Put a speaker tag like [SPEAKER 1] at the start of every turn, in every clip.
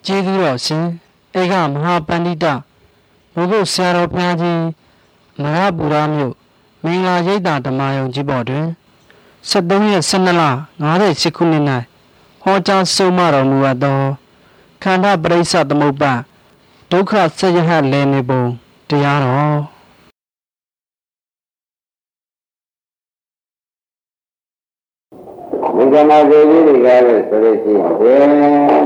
[SPEAKER 1] ကျေးဇူးတော်ရှင်ဧကမဟာပန္တိတဘုဂုတ်ဆရာတော်ဘုရားကြီးမရပူရမြို့မင်္ဂလာရိပ်သာဓမ္မယုံကြီးပေါ်တွင်73ရက်12လ58ခုနှစ်၌ဟောကြားဆုံးမတော်မူအပ်သောခန္ဓာပရိစ္ဆသမုပ္ပါဒုက္ခစရဟတ်လည်းနေပုံတရားတော်
[SPEAKER 2] ဒီကမှာကိုကြီးတွေကလည်းဆိုလို့ရှိရင်ဝိညာ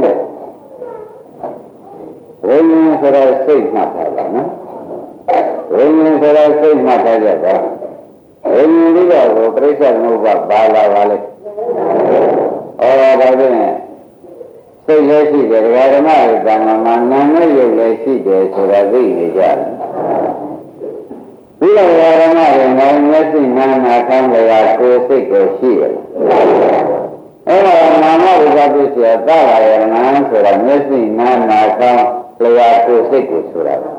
[SPEAKER 2] ဉ်ဆိုတဲ့စိတ်မှတ်ထားတာနော်ဝိညာဉ်ဆိုတဲ့စိတ်မှတ်ထားကြတာဝိညာဉ်လေးတော့ပရိစ္ဆေသမုပ္ပါပါလာပါလေဒါဖြင့်စိတ်လည်းရှိတယ်ဒကာဓမ္မတွေတဏ္ဍာမှာနာနဲ့ရုပ်လည်းရှိတယ်ဆိုတာသိနေကြတယ်ဒီလိုဓမ္မတွေနိုင်မျက်စိနာနာခံလျာကိုယ်စိတ်ကိုရှိတယ်အဲ့ဒါနာမဝိဇ္ဇာပစ္စယသဘာဝနာဆိုတာမျက်စိနာနာခံလျာကိုယ်စိတ်ကိုဆိုတာသ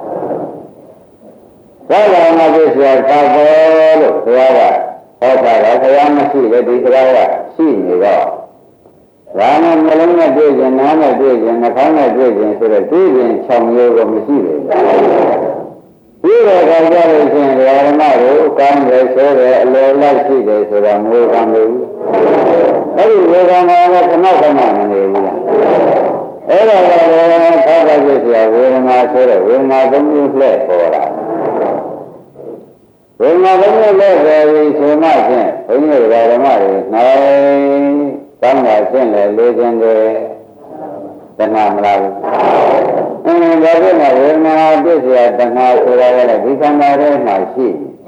[SPEAKER 2] ဘာဝနာပစ္စယသဘောလို့ဘုရားကဟောတာကဘုရားမရှိတဲ့ဒီစကားကရှိနေတော့ဒါနဲ့နှလုံးနဲ့တွေ့ခြင်းနားနဲ့တွေ့ခြင်းနှာခေါင်းနဲ့တွေ့ခြင်းဆိုတော့တွေ့ခြင်း6မျိုးကိုမရှိဘူးဒီလိုကြောင့်ကြလို့ရှိရင်ဓမ္မတို့ကောင်းတယ်ဆိုတယ်အလိုလိုက်ရှိတယ်ဆိုတာမဟုတ်ပါဘူးအဲ့ဒီဝေဒနာကခဏခဏမနေဘူးလားအဲ့ဒါကလည်းသာသနာ့ဆရာဝေဒနာဆိုတဲ့ဝေဒနာသုံးမျိုးလှည့်ပေါ်လာဝေဒနာသုံးမျိုးလှည့်ပေါ်ပြီးဆိုမှဖြင့်ဘုန်းကြီးဓမ္မတွေနိုင်ကောင်းတာရှင်းလေလိုချင်တယ်တဏှာမလားဘူးဒါဖြင့်ဝေဒနာပစ္စယတဏှာဆိုတာကလည်းဒီခန္ဓာထဲမှာရှိ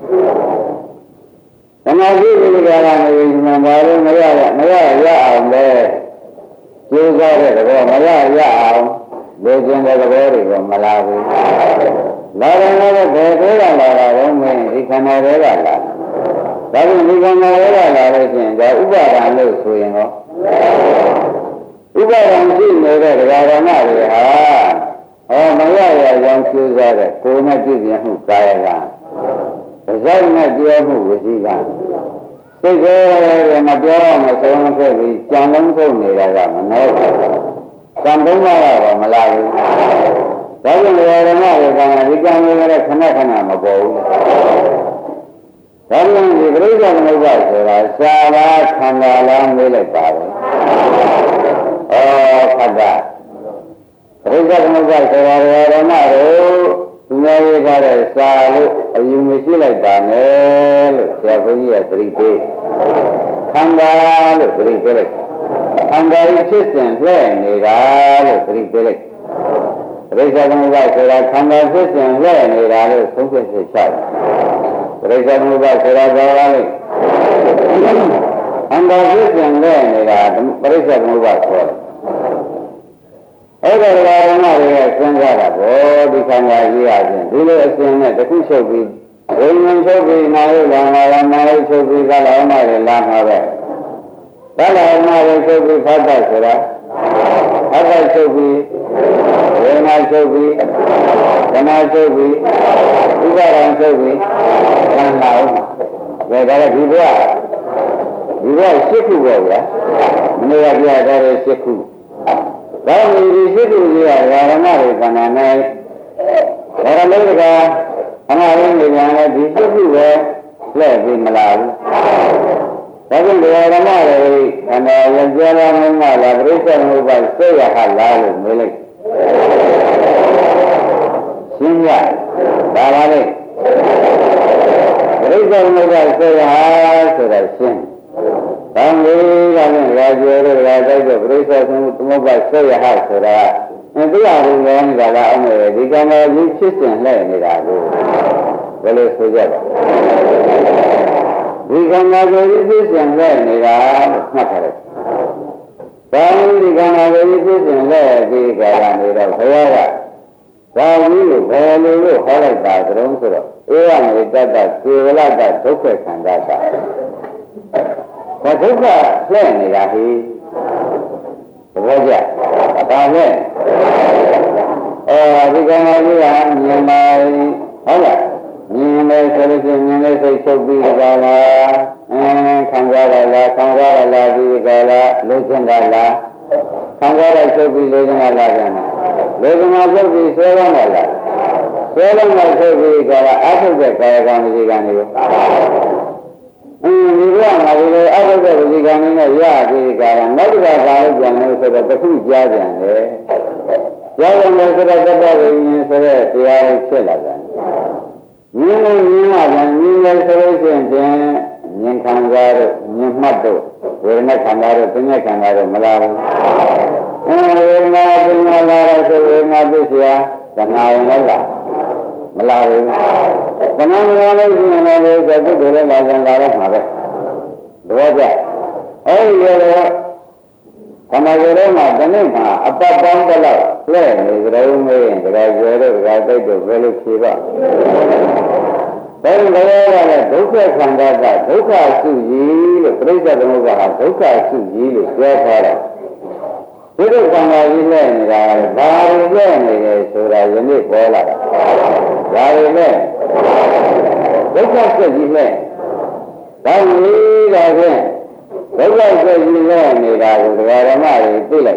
[SPEAKER 2] တဏှာရှိဒီကရနေမှဘာလို့မရအောင်လဲကျိုးစားတဲ့သဘောမရအောင်လိုချင်တဲ့သဘောတွေကမလာဘူးလာတယ်လည်းဘယ်သေးကလာတာလဲမင်းဒီခန္ဓာထဲကလာဒါဖြင့်ဒီခန္ဓာထဲကလာလို့ရှိရင်ဒါဥပါဒံလို့ဆိုရင်ရောဥပါဒံရှိနေတဲ့ဓမ္မတွေဟာမရရောင်ကျိုးစားတဲ့ကိုယ်နဲ့ပြည့်ပြည့်မှုကာယကပါဇက်နဲ့ပြောမှုဝစီကစိတ်ကမပြောမဆုံးခဲ့ပြီးကြံလုံးဆုံးနေတာကမနှောဘူးကြံသုံးပါတော့မလာဘူးဒါကြောင့်ဓမ္မတွေကဒီကံတွေကလည်းခဏခဏမပေါ်ဘူးဒါကြောင့်ဒီပရိစ္ဆေသမုပ္ပါဆိုတာစာဘာခန္ဓာလားမေးလိုက်ပါပဲခတ္တပရိစ္ဆေသမုပ္ပါဆိုတာဓမ္မတို့သူများရေးထားတဲ့စာလို့အယူမရှိလိုက်ပါနဲ့လို့ဆရာဘုန်းကြီးကသတိပေးခန္ဓာလို့သတိပေးလိုက်ခန္ဓာကြီးဖြစ်စဉ်လှည့်နေတာလို့သတိပေးလိုက်ပရိစ္ဆေသမုပ္ပါဆိုတာခန္ဓာဖြစ်စဉ်လှည့်နေတာလို့သုံးဖြတ်ချက်ချတယ်ပရိစ္ဆေသမုပ္ပါဆိုတာဘာလဲခန္ဓာဖြစ်စဉ်လှည့်နေတာပရိစ္ဆေသမုပ္ပါခေါ်တယ်အဲ့ဒါဓမ္မတွေကစဉ်းစားတာဘောဒီခန္ဓာကြီးအချင်းဒီလိုအစဉ်နဲ့တစ်ခုချုပ်ပြီးဝိညာဉ်ချုပ်ပြီးနာယလာနာယချုပ်ပြီးကလာမှလည်းလာမှာပဲကလာမှလည်းချုပ်ပြီးဖတ်တတ်ဆိုတာဖတ်တတ်ချုပ်ပြီးဝေဒနာချုပ်ပြီးဓမ္မချုပ်ပြီးဥပါဒံချုပ်ပြီးခန္ဓာဥဒါကလည်းဒီဘဝ၈ခုပဲဗျာမနေ့ကပြထားတဲ့၈ခုဒါမှဒီစိတ္တုကြီးကဓမ္မတွေကဏ္ဍနဲ့ဓမ္မလေးကအမှားရင်းတွေညာလည်းဒီစိတ္တုပဲလက်ပြီးမလာဘူးဒါကြောင့်ဓမ္မတွေခန္ဓာရကြလာမှမလားပြိဿမှုပါစိတ်ရဟလားလို့မေးလိုက်ရှင်းရဒါပါလေပြိဿမှုပါစိတ်ရဆိုတာရှင်းသံဃာကလည်းရာဇဝရရာတိုက်တဲ့ပြိဿသမုပ္ပါဆွေရဟဆိုတာတရားရင်းနေတာလားအောင်လေဒီကံကြီးဖြစ်စဉ်လှည့်နေတာကိုဘယ်လိုဆိုကြပါဒီကံကြီးဖြစ်စဉ်လှည့်နေတာမှတ်ထားတယ်။ဒါဒီကံကြီးဖြစ်စဉ်လှည့်ဒီကံနေတော့ဘုရားကဒါကြီးကိုဘယ်လိုလို့ဟောလိုက်တာကြုံဆိုတော့ဧဝမေတ္တကေဝလတ္တဒုက္ခခန္ဓာတာဒါဒုက္ခလှည့်နေတာဟိသဘောကျဒါနဲ့ဒီကံကြီးကမြင်ပါဟုတ်လားမြင်တယ်ဆိုလို့ရှိရင်မြင်တဲ့စိတ်ချုပ်ပြီးကြလားခံစားရလားဒီကလားလိုချင်တာလားခံစားရချုပ်ပြီးလိုချင်တာလားကျန်တာဝေဒနာချုပ်ပြီးဆွဲရမယ်လားဆွဲလုံးနဲ့ချုပ်ပြီးကြတာအထုတဲ့ကာယကံဒီကံတွေကိုဒီကငါဒီလိုအထုတဲ့ဒီကံနဲ့ရပြီးကြတာနောက်တစ်ခါကာလို့ပြန်လို့ဆိုတော့တစ်ခုကြားပြန်တယ်ကြားပြန်လို့ဆိုတော့တပတ်ဝိညာဉ်ဆိုတဲ့တရားကိုဖြစ်လာတယ်မြင်လို့မြင်လာပြန်မြင်လို့ဆိုလို့ရှိရင်မြင်ခံစားတော့မြင်မှတ်တော့ဝေဒနာခံစားတော့ပညာခံစားတော့မလားဘူးဝေဒနာပညာလာတော့ဆိုဝေဒနာသိစရာသနာရင်လည်းလားမလားဘူးသနာမလာလို့ရှိရင်လည်းသတိတွေလည်းလာကြလာတော့မှာပဲတော့ကြအဲဒီလိုခန္ဓာကိုယ်ထဲမှာဒီနေ့မှာအပတ်ပေါင်းတစ်လောက်လှည့်နေကြုံမေးရင်ကြကြွယ်တော့ကြတိတ်တော့ဘယ်လိုဖြေပါဘယ်လိုလဲဒုက္ခခန္ဓာကဒုက္ခစုကြီးလို့ပြိဿသမုပ္ပါဒဒုက္ခစုကြီးလို့ပြောထားတယ်ဒီလိုခန္ဓာကြီးနဲ့နေတာဘာလို့လဲနေလဲဆိုတာယနေ့ပေါ်လာတာဒါတွေနဲ့ဒုက္ခစုကြီးနဲ့ဒါကြီးတာဖြင့်ဒုက္ခစုကြီးနဲ့နေတာကိုဓမ္မတွေသိလိုက်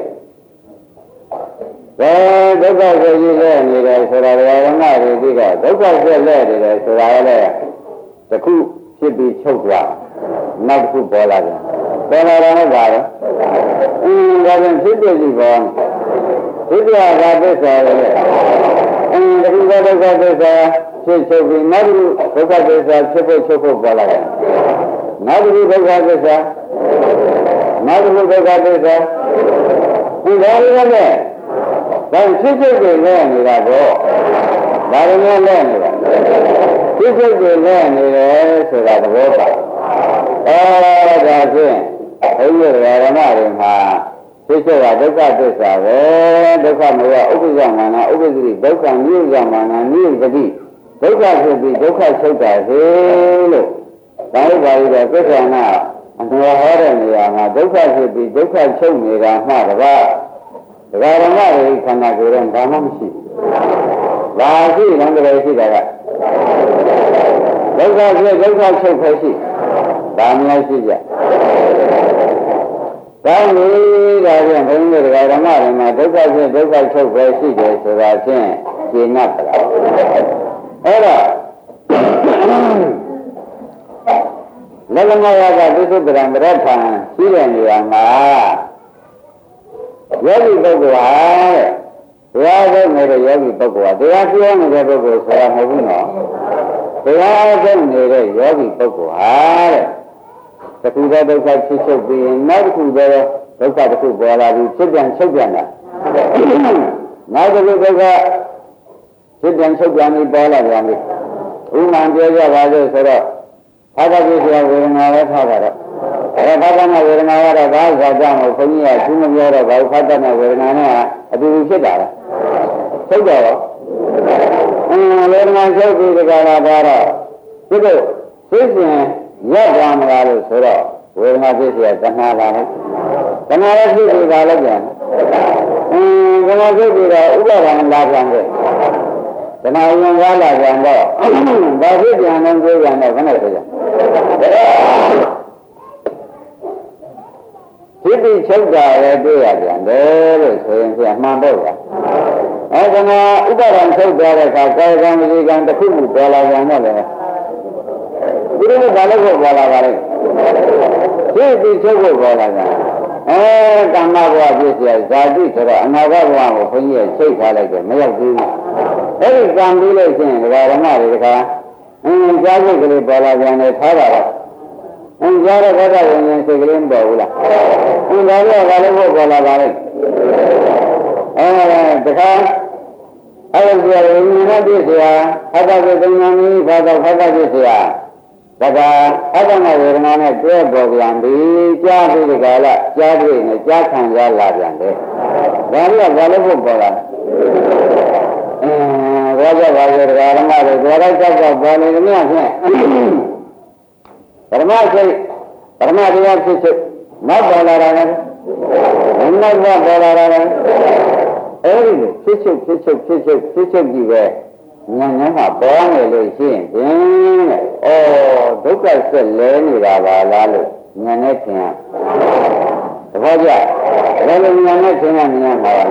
[SPEAKER 2] ဒုက္ခဆိုကြီးလဲနေတယ်ဆိုတာဓမ္မတွေသိတော့ဒုက္ခဆက်လဲနေတယ်ဆိုတာလည်းတစ်ခုဖြစ်ပြီးချုပ်သွားနောက်တစ်ခုပေါ်လာတယ်ပေါ်လာတော့ဘာလဲဒါပြန်ဖြစ်ဖြစ်ကြီးပေါ်ဒီပြာသာသစ္စာလေဒီကုသဒုက္ခသစ္စာဖြစ်ချုပ်ပြီးနောက်တစ်ခုဒုက္ခသစ္စာဖြစ်ဖို့ချုပ်ဖို့ပေါ်လာတယ်နောက်တစ်ခုဒုက္ခသစ္စာနောက်တစ်ခုဒုက္ခသစ္စာဒီလိုလည်းဒါဖြစ်ဖြစ်တွေလဲနေတာပေါ့ဒါရင်းလဲနေတာဖြစ်ဖြစ်တွေလဲနေတယ်ဆိုတာသဘောပါဒါဖြင့်ဘုရားဓမ္မတွေမှာဖြစ်ဖြစ်ကဒုက္ခသစ္စာပဲဒုက္ခမေယဥပ္ပဇ္ဇမာနဥပ္ပဇ္ဇိဒုက္ခနိယမာနနိယတိဒုက္ခဖြစ်ပြီးဒုက္ခချုပ်တာစေလို့ဒါဥပါရိတော့သစ္စာနာအနဝဟောတဲ့နေရာမှာဒုက္ခဖြစ်ပြီးဒုက္ခချုပ်နေတာမှတပါးဒကာရမတွေခန္ဓာကိုယ်တော့ဘာမှမရှိဘူး။ဘာရှိလဲတကယ်ရှိတာကဒုက္ခဖြစ်ဒုက္ခချုပ်ပဲရှိ။ဒါမျိုးရှိကြ။ဒါမျိုးဒါပြန်ဘုန်းကြီးဒကာရမတွေမှာဒုက္ခဖြစ်ဒုက္ခချုပ်ပဲရှိတယ်ဆိုတာဖြင့်ရှင်း납ပါလား။အဲ့တော့လက္ခဏာရကသစ္စာပရံပရထံရှိတဲ့နေရာမှာယောဂီပုဂ္ဂိုလ်ဟာတရားထုတ်နေတဲ့ယောဂီပုဂ္ဂိုလ်ဟာတရားပြောနေတဲ့ပုဂ္ဂိုလ်ဆိုတာမဟုတ်ဘူးနော်တရားထုတ်နေတဲ့ယောဂီပုဂ္ဂိုလ်ဟာတစ်ခုသောဒုက္ခဖြစ်ချုပ်ပြီးရင်နောက်တစ်ခုသောဒုက္ခတစ်ခုပေါ်လာပြီးဖြစ်ပြန်ချုပ်ပြန်တာနောက်တစ်ခုဒုက္ခဖြစ်ပြန်ချုပ်ပြန်ပြီးပေါ်လာပြန်ပြီဥမှန်ပြောကြပါလို့ဆိုတော့ဘာသာပြည့်စုံဝေဒနာလည်းထားတာတော့ဘာသာနာဝေဒနာကတော့ဘာသာကြောင့်ဘုန်းကြီးကသူမပြောတော့ဘာသာနာဝေဒနာနဲ့အတူတူဖြစ်တာလားဖြစ်တော့ဝေဒနာချုပ်ပြီးဒီကလာတော့ဒီလိုသိစဉ်ရပ်သွားမလားလို့ဆိုတော့ဝေဒနာဖြစ်เสียတဏှာပါလေတဏှာလည်းဖြစ်ပြီးပါလည်းပြန်ဘယ်လိုဖြစ်ပြီးတော့ဥပါဒံလာပြန်တယ်တဏှာရင်ကားလာပြန်တော့ဘာဖြစ်ပြန်လဲပြောပြန်တော့ခဏဆိုကြဖြစ်ပြီးချုပ်တာလည်းတွေ့ရပြန်တယ်လို့ဆိုရင်ပြန်မှန်တော့ဗျာအဲဒီမှာဥပါဒံချုပ်သွားတဲ့အခါကာယကံဝစီကံတစ်ခုခုပေါ်လာပြန်တော့လေဒီလိုဘာလို့ပေါ်လာပါလဲဖြစ်ပြီးချုပ်ဖို့ပေါ်လာတာကမ္မဘဝဖြစ်เสียဇာတိဆိုတော့အနာဂတ်ဘဝကိုဘုန်းကြီးချိတ်ထားလိုက်တယ်မရောက်သေးဘူးအဲဒီကံပြီးလို့ရှိရင်ဓမ္မတွေတခါကြားစိတ်ကလေးပေါ်လာပြန်တယ်ထားပါတော့ကြားတဲ့ဘက်ကဝိညာဉ်စိတ်ကလေးမပေါ်ဘူးလားဒါလည်းဘာလို့ပေါ်လာပါလဲတခါအဲ့ဒီဝိညာဉ်ပြည့်စရာအတ္တကိုသိဉာဏ်ကြီးဘာသာဖတ်ပြည့်စရာဒါကအတ္တနဲ့ဝေဒနာနဲ့တွဲပေါ်ပြန်ပြီးကြားပြီးဒီကလာကြားပြီးနဲ့ကြားခံရလာပြန်တယ်ဒါလည်းဘာလို့ပေါ်လာဘောကြပါလေဓမ္မတွေဒွါရကြောက်ပေါ်နေတယ်မြတ်ဖြင့်ဓမ္မစိတ်ဓမ္မတရားဖြစ်ချက်နောက်ပေါ်လာတာလည်းနောက်ပေါ်လာတာလည်းအဲဒီလိုဖြစ်ချုပ်ကြီးပဲဉာဏ်နဲ့မှပေါ်နေလို့ရှိရင်ဖြင့်ဒုက္ခဆက်လဲနေတာပါလားလို့ဉာဏ်နဲ့ထင်ရသဘောကြဘယ်လိုဉာဏ်နဲ့သင်ရမြင်မှာလဲ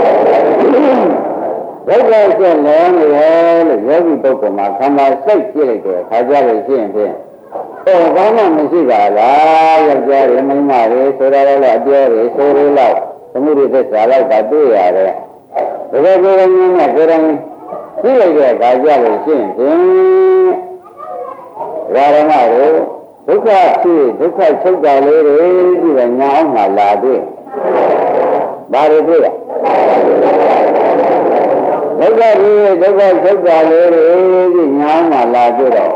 [SPEAKER 2] ဒုက္ခဆက်လဲနေတယ်လို့ယောဂီပုဂ္ဂိုလ်မှာခန္ဓာစိတ်ကြည့်လိုက်တယ်ခါကြလို့ရှိရင်ဖြင့်ဘာမှမရှိပါလားယောက်ျားတွေမိန်းမတွေဆိုရတော့အပြောတွေဆိုရတော့သမုဒိသစ္စာလောက်ကတွေ့ရတယ်တကယ်ကိုယ်ရင်းနဲ့ကိုယ်တိုင်ကြည့်လိုက်တဲ့ခါကြလို့ရှိရင်ဖြင့်ဓမ္မတို့ဒုက္ခဖြစ်ဒုက္ခချုပ်တာလေးတွေဒီကညာအောင်မှလာတွေ့ဘာတွေတွေ့ရဒုက္ခဖြစ်ဒုက္ခချုပ်တာလေးတွေဒီညာအောင်မှလာတွေ့တော့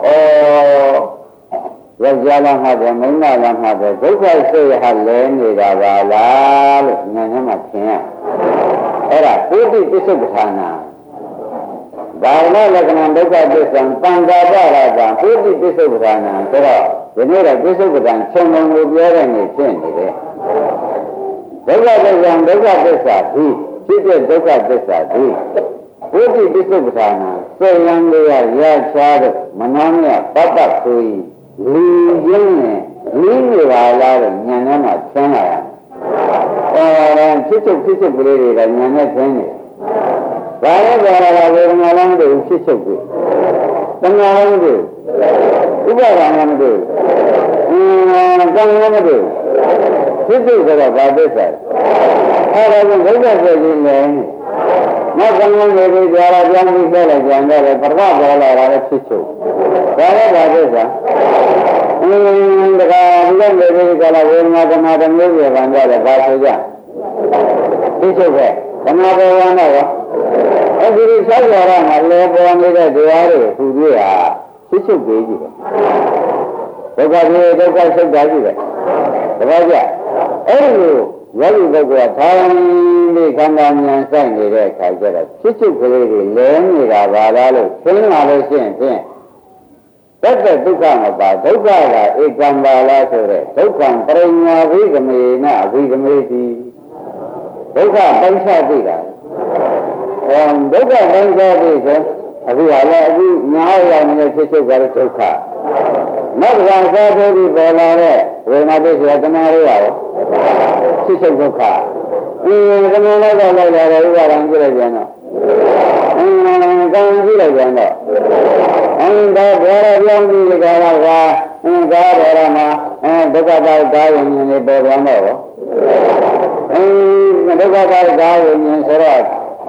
[SPEAKER 2] ယောက်ျားလားမှပဲမိန်းမလားမှပဲဒုက္ခစိတ်ဟာလဲနေတာပါလားလို့ဉာဏ်ထဲမှာသင်ရအဲ့ဒါပုတိပစ္စုပ္ပထာနာဘာဝလက္ခဏာဒုက္ခသစ္စာပန္တာပရာကပုတိပစ္စုပ္ပထာနာဆိုတော့ဒီနေ့တော့ပစ္စုပ္ပတံခြုံငုံကိုပြောတဲ့နေဖြစ်နေတယ်ဒုက္ခသစ္စာဒုက္ခသစ္စာဒီဖြစ်တဲ့ဒုက္ခသစ္စာဒီပုတိပစ္စုပ္ပထာနာစေယံလေးရရချားတဲ့မနောမြတ်ပပ္ပဆိုရင်လူရင်းနဲ့လူနေပါလားတဲ့ဉာဏ်ထဲမှာသင်လာရတယ်ဖြစ်ချုပ်ကလေးတွေကဉာဏ်နဲ့သင်နေဘာလဲဘာလာဝေဒနာလည်းမတွေ့ဖြစ်ချုပ်ပြီတဏှာလည်းမတွေ့ဥပါဒာလည်းမတွေ့ကံလည်းမတွေ့ဖြစ်ချုပ်ဆိုတော့ဘာသစ္စာအဲ့ဒါကဒုက္ခဆိုရင်လည်းနောက်ကံလည်းတွေကြလာပြန်ပြီးဆက်လိုက်ကြတယ်ပရမပေါ်လာတာလည်းဖြစ်ချုပ်ဒါလည်းဘာသစ္စာတခါဒီလိုမျိုးကလာဝေဒနာသမာဓိမျိုးတွေဗန်ကြတယ်ဘာဆိုကြဖြစ်ချုပ်ပဲသမာဓိဝါနဲ့ရောအခုဒီဆောက်ရတာမှာလေပေါ်နေတဲ့တရားတွေထူတွေ့တာဖြစ်ချုပ်ပေးကြည့်တယ်ဒုက္ခပြေဒုက္ခဆုတ်တာကြည့်တယ်တပည့်ကြအဲ့ဒီယောဂီပုဂ္ဂိုလ်ကထိုင်ပြီးခန္ဓာဉာဏ်ဆိုင်နေတဲ့အခါကျတော့ဖြစ်ချုပ်ကလေးတွေလဲနေတာပါလားလို့သိလာလို့ရှိရင်ဖြင့်တတ္တဒုက္ခမပါဒုက္ခကဧကံပါလားဆိုတဲ့ဒုက္ခပရိညာဝိကမေနအဝိကမေတိဒုက္ခပိုင်းခြားသိတာဒုက္ခပိုင်းခြားသိဆိုအခုဟာလည်းအခုညာရောက်နေတဲ့ဖြစ်ချုပ်ကလည်းဒုက္ခနောက်ကသာသောတိပေါ်လာတဲ့ဝေဒနာတိဆိုတဲ့တဏှာတွေရောဖြစ်ချုပ်ဒုက္ခတဏှာလောက်ကလိုက်လာတဲ့ဥပါဒံကြည့်လိုက်ပြန်တော့ကံကြည့်လိုက်ပြန်တော့ဒါဘောရပြောင်းပြီးကြတာကဒါဘောရမှာဒုက္ခပါးဒါဝင်နေပေါ်ပြန်တော့ဒုက္ခပါးဒါဝင်နေဆိုတော့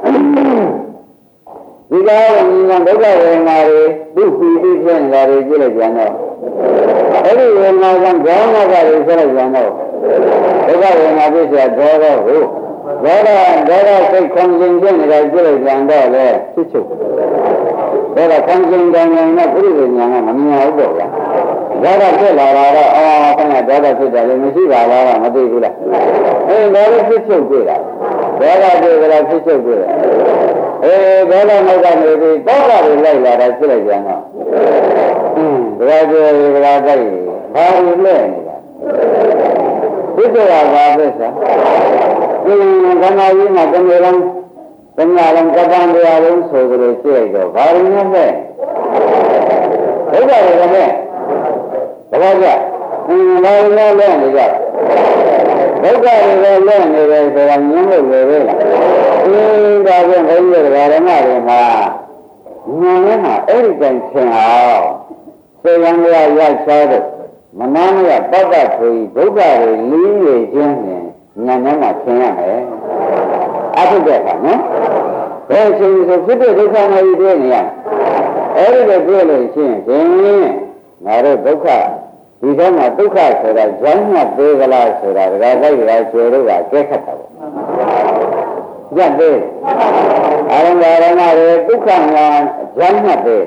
[SPEAKER 2] ဒီကားဝင်နေဒုက္ခဝေဒနာတွေသူ့ပြီးပြီးဖြစ်နေတာတွေကြည့်လိုက်ပြန်တော့အဲ့ဒီဝေဒနာကဘောနာကတွေဆက်လိုက်ပြန်တော့ဒုက္ခဝေဒနာဖြစ်เสียဒေါသဟုတ်ဒေါသစိတ်ခွန်ခြင်းဖြစ်နေတာကြည့်လိုက်ပြန်တော့လေဖြစ်ချုပ်ဒါကခံကျင်တယ်နဲ့ပြိပညာကမမြင်ဘူးပေါ့ဗျာဒါကဖြစ်လာတာတော့ခဏဒေါသဖြစ်တယ်လည်းမရှိပါလားမသိဘူးလားဒါလည်းဖြစ်ချုပ်တွေ့တာဒေါသတွေ့ကြတာဖြစ်ချုပ်တွေ့တယ်ဒေါသနောက်ကနေပြီးတောကတွေလိုက်လာတာဖြစ်လိုက်ပြန်တော့ဒါကြောင့်ဒါကြိုက်ဘာလို့လဲနေတာဖြစ်ကြတာပါပဲဆရာခန္ဓာကြီးမှာတကယ်လုံးတဏှာလုံးကပ္ပံတရားလုံးဆိုကြလို့ရှိလိုက်တော့ဘာလို့လဲဒုက္ခတွေလည်းတဘောကြဘာလို့လဲနေကြဒုက္ခတွေလည်းလဲနေတယ်ဆိုတာမြင်လို့ပဲလားဒါပြန်ဘုန်းကြီးတို့ဓမ္မတွေမှာဉာဏ်နဲ့မှာအဲ့ဒီတိုင်သင်အောင်စေယံရရချားတဲ့မနာမရပပ္ပဆိုပြီးဒုက္ခတွေလင်းနေခြင်းနဲ့ဉာဏ်နဲ့မှာသင်ရမယ်အထုတဲ့အခါနော်ဘယ်ချိန်ဆိုဖြစ်တဲ့ဒုက္ခနဲ့တွေ့နေရအဲ့ဒီလိုတွေ့လို့ရှိရင်ငါတို့ဒုက္ခဒီထဲမှာဒုက္ခဆိုတာဇာတ်မှတ်သေးကလားဆိုတာဒါလိုက်ရကျွေတို့ကကြက်ခတ်တာပေါ့ကြက်သေးအာရဏတွေဒုက္ခညာဇာတ်မှတ်သေး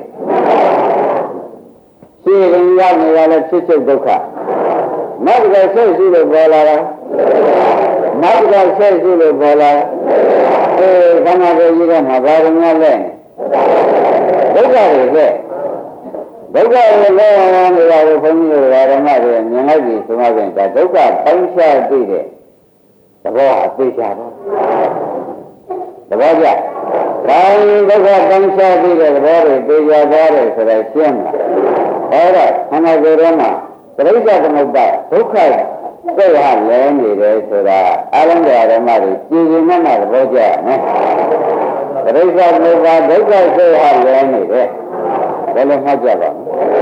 [SPEAKER 2] ရှိရင်ရောက်နေရလဲဖြစ်ချုပ်ဒုက္ခမဂ္ဂဆက်ရှိလို့ပေါ်လာတာမဂ္ဂဆက်ရှိလို့ပေါ်လာခန္ဓာကိုယ်ကြီးကမှာဘာလို့များလဲဒုက္ခတွေပဲဒုက္ခတွေလဲနေတာကိုဘုန်းကြီးတို့ဓမ္မတွေမြင်လိုက်ပြီဆိုမှပြန်ဒါဒုက္ခပိုင်းခြားသိတဲ့သဘောဟာသိချပါသဘောကျဘာဒုက္ခပိုင်းခြားသိတဲ့သဘောတွေသိကြသွားတယ်ဆိုတော့ရှင်းမှာအဲ့ဒါခန္ဓာကိုယ်ထဲမှာပရိစ္ဆေသမုပ္ပါဒုက္ခစိတ်ဟာလဲနေတယ်ဆိုတာအလုံးစုံဓမ္မတွေကြည်ကြည်နက်နက်သဘောကျမယ်ပရိစ္ဆေသမုပ္ပါဒုက္ခစိတ်ဟာလဲနေတယ်ဘယ်လိုမှတ်ကြပါ့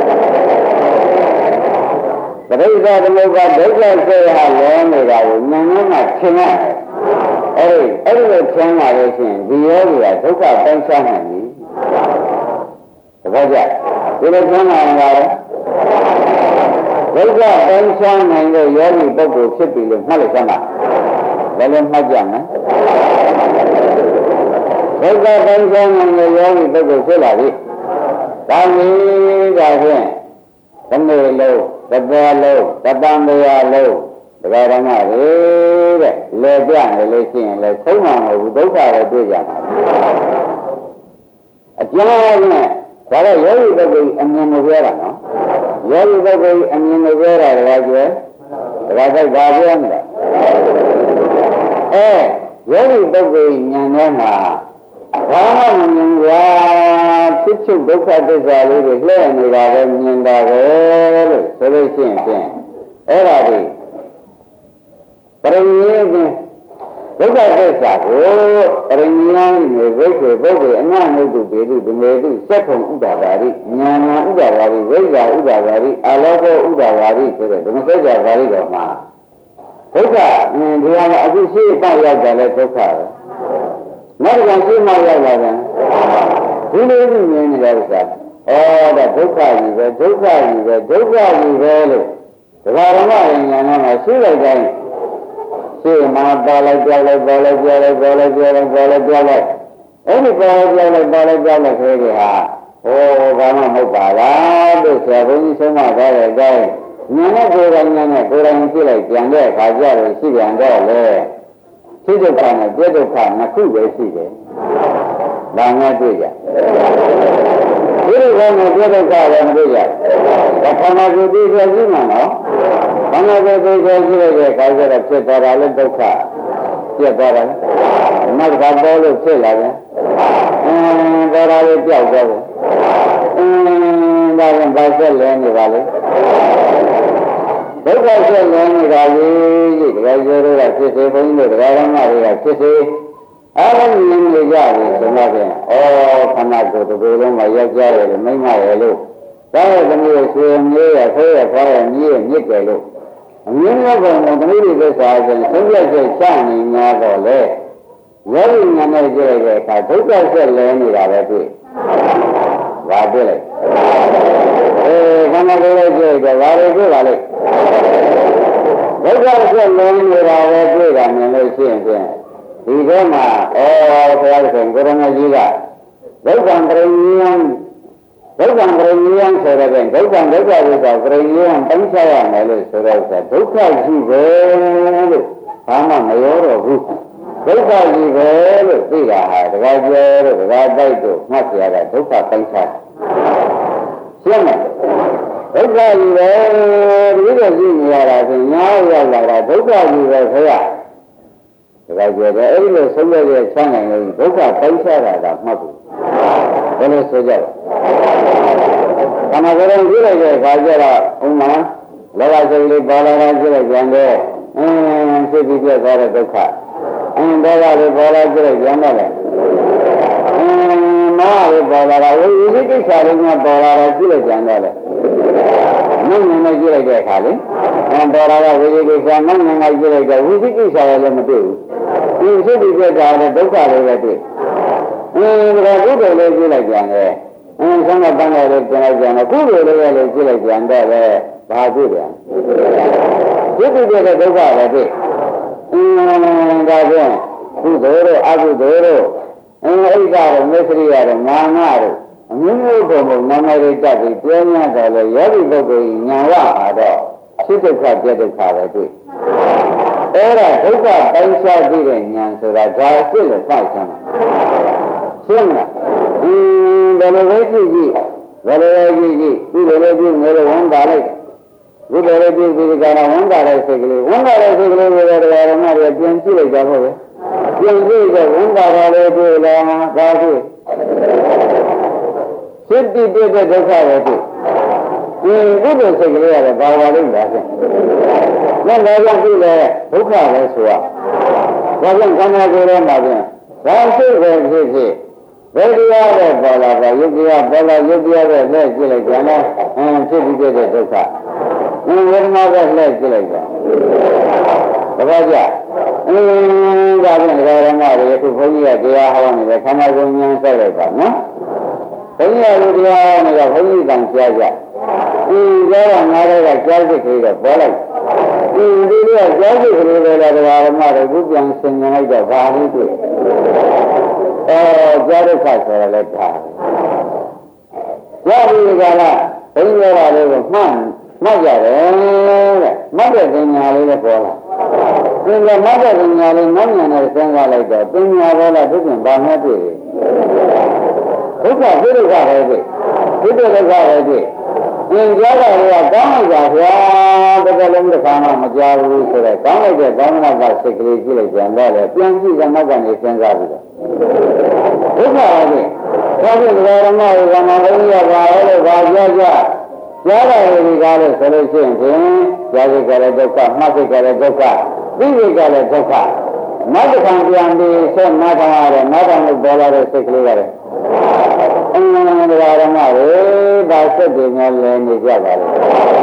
[SPEAKER 2] ပရိစ္ဆေသမုပ္ပါဒုက္ခစိတ်ဟာလဲနေတာကိုဉာဏ်နဲ့မှသင်ရတယ်အဲ့ဒီလိုသင်လာလို့ရှိရင်ဒီယောဂီကဒုက္ခပိုင်းခြားနိုင်ပြီသဘောကျဒီလိုသင်လာရင်လည်းဒုက္ခပိုင်းခြားနိုင်တဲ့ယောဂီပုဂ္ဂိုလ်ဖြစ်ပြီလို့မှတ်လိုက်စမ်းပါဘယ်လိုမှတ်ကြမလဲဒုက္ခပိုင်းခြားနိုင်တဲ့ယောဂီပုဂ္ဂိုလ်ဖြစ်လာပြီဒါမျိုးဒါဖြင့်ဒီနေ့လုံးတပတ်လုံးတပံတရားလုံးဒကာဓမ္မတွေတဲ့လေပြနေလို့ရှိရင်လည်းဆုံးမှာမဟုတ်ဘူးဒုက္ခပဲတွေ့ကြမှာအကျဉ်းနဲ့ဒါတော့ယောဂီပုဂ္ဂိုလ်အမြင်မပြောတာနော်ယောဂီပုဂ္ဂိုလ်အမြင်မပြောတာတကယ်ကျဲဒကာစိတ်ဘာပြောမလဲယောဂီပုဂ္ဂိုလ်ဉာဏ်ထဲမှာဘာမှမမြင်ကြဖြစ်ချုပ်ဒုက္ခသစ္စာလေးတွေလှည့်နေတာပဲမြင်တာပဲလို့ဆိုလို့ရှိရင်ဖြင့်အဲ့ဒါဒီပရိယေကဒုက္ခသစ္စာကိုပရိနိယံနေဝိက္ခေပုဂ္ဂိုလ်အနနုတုပေတုဓမေတုစက္ခုံဥဒ္ဒါပါရိဉာဏဥဒ္ဒါပါရိဝိဇ္ဇာဥဒ္ဒါပါရိအာလောကောဥဒ္ဒါပါရိဆိုတဲ့ဓမ္မစကြာပါရိတော်မှာဒုက္ခဒီဟာကအခုရှိပတ်ရောက်တယ်လေဒုက္ခပဲနောက်တစ်ခါရှိမှရောက်လာတယ်ဒီလိုမျိုးမြင်နေတဲ့ဥစ္စာဒါဒုက္ခကြီးပဲဒုက္ခကြီးပဲဒုက္ခကြီးပဲလို့ဒကာရမဉာဏ်နဲ့ရှိလိုက်တိုင်းရှိမှပေါ်လိုက်ပြောက်လိုက်ပေါ်လိုက်ပြောက်လိုက်ပေါ်လိုက်ပြောက်လိုက်ပေါ်လိုက်ပြောက်လိုက်အဲ့ဒီပေါ်လိုက်ပြောက်လိုက်ပေါ်လိုက်ပြောက်လိုက်ခဲတွေဟာဘာမှမဟုတ်ပါလားလို့ဆရာဘုန်းကြီးဆုံးမထားတဲ့အတိုင်းဉာဏ်နဲ့ကိုယ်တိုင်နဲ့ကိုယ်တိုင်ကြည့်လိုက်ပြန်တဲ့အခါကျတော့ရှိပြန်တော့လေသိဒုက္ခနဲ့ပြဒုက္ခနှစ်ခုပဲရှိတယ်။ဒါနဲ့တွေ့ကြ။ဒီလိုကနဲ့ပြဒုက္ခလည်းမတွေ့ကြ။ဒါခန္ဓာကိုယ်သိကြရှိမှာနော်။ခန္ဓာကိုယ်သိကြရှိတဲ့အခါကျတော့ဖြစ်သွားတာလည်းဒုက္ခပြတ်သွားတယ်။နောက်တစ်ခါပေါ်လို့ဖြစ်လာတယ်။ပေါ်လာလို့ပြောက်သွားတယ်။ဒါကဘာဆက်လဲနေပါလဲ။ဒုက္ခဆက်လဲနေတာကြီးတကယ်ကျတော့ဖြစ်စေဘုန်းကြီးတို့တရားဓမ္မတွေကဖြစ်စေအားလုံးမြင်နေကြပြီဆိုတော့ဖြင့်ခန္ဓာကိုယ်တစ်ခုလုံးမှာရောက်ကြရတယ်မိမ့်မရလို့ဒါရဲ့သမီးရဲ့ဆွေမျိုးရဲ့ဆွေရဲ့ဖွားရဲ့မြေးရဲ့မြစ်တယ်လို့အမြင်ရောက်ပုံကသမီးတွေသစ္စာဆိုရင်သုံးပြည့်ချက်ချနေများတော့လေယောဂီဉာဏ်နဲ့ကြည့်လိုက်တဲ့အခါဒုက္ခဆက်လဲနေတာပဲတွေ့ဘာတွေ့လိုက်ခန္ဓာကိုယ်ရဲ့ကြည့်တော့ဘာတွေတွေ့ပါလဲဒုက္ခဆက်လဲနေတာပဲတွေ့တာမြင်လို့ရှိရင်ဖြင့်ဒီထဲမှာဘုရားရှင်ကိုရမကြီးကဒုက္ခပရိနိယံဆိုတဲ့ဒုက္ခဝိသပရိနိယံပိုင်းခြားရမယ်လို့ဆိုတော့ဒုက္ခရှိပဲလို့ဘာမှမရောတော့ဘူးဒုက္ခကြီးပဲလို့သိတာဟာတခါကျဲလို့တခါတိုက်တို့မှတ်ရတာဒုက္ခပိုင်းခြားရှင်းမလားဒုက္ခကြီးပဲဒီလိုရှိနေရတာဆိုညာရောက်လာတာဒုက္ခကြီးပဲခရဒါကြတဲ့အဲ့ဒီလိုဆုံးရတဲ့ဆန်းနိုင်လို့ဒုက္ခပိုင်းခြားတာကမှတ်ဘူးဘယ်လိုဆိုကြလဲခန္ဓာကိုယ်ကိုကြည့်လိုက်တဲ့အခါကျတော့ဥမာလောဘစိတ်လေးပေါ်လာတာကြည့်လိုက်ကြတယ်ဖြစ်ပြီးပြတ်သွားတဲ့ဒုက္ခဒေါသလေးပေါ်လာကြည့်လိုက်ကြတယ်မာလေးပေါ်လာတာဝိသိကိစ္စလေးကပေါ်လာတာကြည့်လိုက်ကြတယ်လေမင်းနဲ့ကြည့်လိုက်တဲ့အခါလေပေါ်လာတာဝိသိကိစ္စမင်းနဲ့ကြည့်လိုက်တဲ့ဝိသိကိစ္စလည်းမတွေ့ဘူးဒီဖြစ်ပြီးပြတ်တာလည်းဒုက္ခလေးလည်းတွေ့ဒါကုသိုလ်လေးကြည့်လိုက်ကြတယ်ဆံကပန်းလေးကျန်လိုက်ကြတယ်ကုသိုလ်လေးလည်းကြည့်လိုက်ကြတယ်ပဲဘာဖြစ်ပြန်ဖြစ်ပြီးပြတဲ့ဒုက္ခလည်းတွေ့ဒါဖြင့်ကုသိုလ်တို့အကုသိုလ်တို့အိဋ္ဌတို့မေသရိယတို့မာနတို့အမျိုးမျိုးပုံပုံနာမတွေတက်ပြီးပြင်းရတော့လေယောဂီပုဂ္ဂိုလ်ဉာဏ်ဝါတော့ဖြစ်ဒုက္ခပြဒုက္ခပဲတွေ့အဲ့ဒါဒုက္ခပိုင်းခြားပြီးတဲ့ဉာဏ်ဆိုတာဒါဖြစ်လို့စောက်ချင်တာရှင်းမလားဘယ်လိုပဲကြည့်ကြည့်ဘယ်လိုပဲကြည့်ကြည့်ဒီလိုပဲကြည့်ငယ်လို့ဝန်တာလိုက်ဒီလိုပဲကြည့်ဒီကရဝန်တာလိုက်စိတ်ကလေးဝန်တာလိုက်စိတ်ကလေးတွေတရားဓမ္မတွေပြန်ကြည့်လိုက်ကြဖို့ပဲပြန်ကြည့်တော့ဝန်တာလည်းတွေ့လာဒါတွေ့စိတ်တည်တဲ့ဒုက္ခပဲတွေ့ကုသိုလ်စိတ်ကလေးရတယ်ဘာဝလိမ့်ပါဖြင့်နဲ့လည်းကြောင့်ဒီလေဒုက္ခပဲဆိုရဒါကြောင့်ခန္ဓာကိုယ်ထဲမှာဖြင့်ဘာစိတ်ပဲဖြစ်ဖြစ်ဘယ်တရားပဲပေါ်လာပါယုတ်တရားပေါ်လာယုတ်တရားပဲလက်ကြည့်လိုက်ကြတယ်ဖြစ်ပြီးတဲ့ဒုက္ခဝေဒနာပဲလက်ကြည့်လိုက်တာတပည့်ကြဒါဖြင့်ဒကာရမတွေအခုဘုန်းကြီးကတရားဟောနေတယ်ခန္ဓာကိုယ်ဉာဏ်ဆက်လိုက်ပါနော်ဘုန်းကြီးကတရားဟောနေတော့ဘုန်းကြီးတန်ကြားကြကြားတော့ငါတွေကကြားစိတ်ကလေးတော့ပေါ်လိုက်ဒီလိုကြားစိတ်ကလေးတွေလည်းဒကာရမတွေခုပြန်ဆင်ញင်လိုက်တော့ဘာလို့တွေ့ကြားဒုက္ခဆိုရလဲဒါကြားပြီးကြလားဘုန်းကြီးကလည်းမှတ်ရတယ်တဲ့မှတ်တဲ့ပညာလေးလည်းပေါ်လာဒီလိုမှတ်တဲ့ပညာလေးမှတ်ဉာဏ်နဲ့စဉ်းစားလိုက်တော့ပညာပေါ်လာသူကဘာမှတွေ့ဒုက္ခဒုက္ခပဲတွေ့ဒုက္ခဒုက္ခပဲတွေ့ကြားတာကကောင်းလိုက်ပါဗျာတစ်ခါလုံးတစ်ခါမှမကြားဘူးဆိုတော့ကောင်းလိုက်တဲ့ကောင်းမှကစိတ်ကလေးကြည့်လိုက်ပြန်တော့လေပြန်ကြည့်ကမှတ်ကနေစဉ်းစားပြီးတော့ဒုက္ခပဲတွေ့ဒါဖြင့်ဓမ္မတွေကမှဘုရားပါလို့ဘာပြောကြကြားတာတွေကားလို့ဆိုလို့ရှိရင်ကြားစိတ်ကလည်းဒုက္ခမှတ်စိတ်ကလည်းဒုက္ခသိစိတ်ကလည်းဒုက္ခနောက်တစ်ခါပြန်ပြီးဆက်နားထောင်ရတယ်နားထောင်လို့ပေါ်လာတဲ့စိတ်ကလေးကလည်းဓမ္မတွေဒါစိတ်တွေများလဲနေကြပါလေ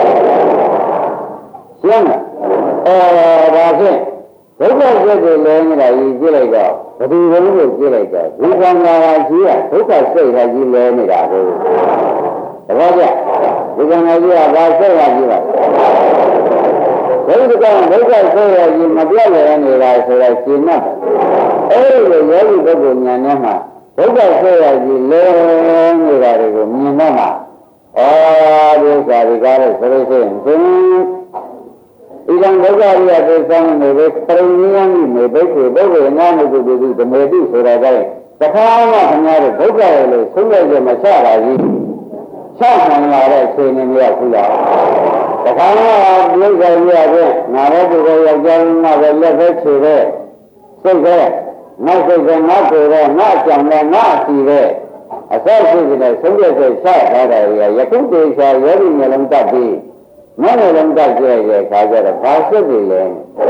[SPEAKER 2] ရှင်းလားဒါဖြင့်ဒုက္ခစိတ်တွေလဲနေတာကြီးကြည့်လိုက်တော့ဘယ်သူဘယ်လိုကြည့်လိုက်တော့ဒီကံကာကြီးကဒုက္ခစိတ်ကကြီးလဲနေတာကိုတပည့်ကြဒီကံကာကြီးကဘာစိတ်ကကြီးပါဘုရားကဒုက္ခဆိုရရင်မပြောက်ရနေတာဆိုတော့ရှင်းတ်အဲဒီလိုယောဂီပုဂ္ဂိုလ်ဉာဏ်နဲ့မှဒုက္ခဆိုရရင်လဲနေတာတွေကိုမြင်တော့မှဒီဥစ္စာတွေကားလို့ဆိုလို့ရှိရင်ဤကံဒုက္ခရိယသိဆောင်နေပဲပရိနိယမိနေဘိက္ခုပုဂ္ဂိုလ်ငါးမှုကိုဒီဓမေတိဆိုတာကလည်းတခါမှခင်ဗျားတို့ဒုက္ခရလို့ဆုံးဖြတ်ချက်မချတာကြီးချနိုင်လာတဲ့အခြေအနေမျိုးခုလားတခါမှပြိဿရိယကငါလည်းဒီလိုယောက်ျားမှပဲလက်ပဲခြေပဲစိတ်ပဲငါစိတ်ပဲငါကိုယ်ပဲငါကြောင်ပဲငါအစီပဲအစရှိတဲ့ဆုံးဖြတ်ချက်ချထားတာရယခုတေချာယောဂီမျိုးလုံးတတ်ပြီးမနဲ့လုံးတတ်ကြရဲ့ခါကြတော့ဘာဖြစ်ပြီလဲ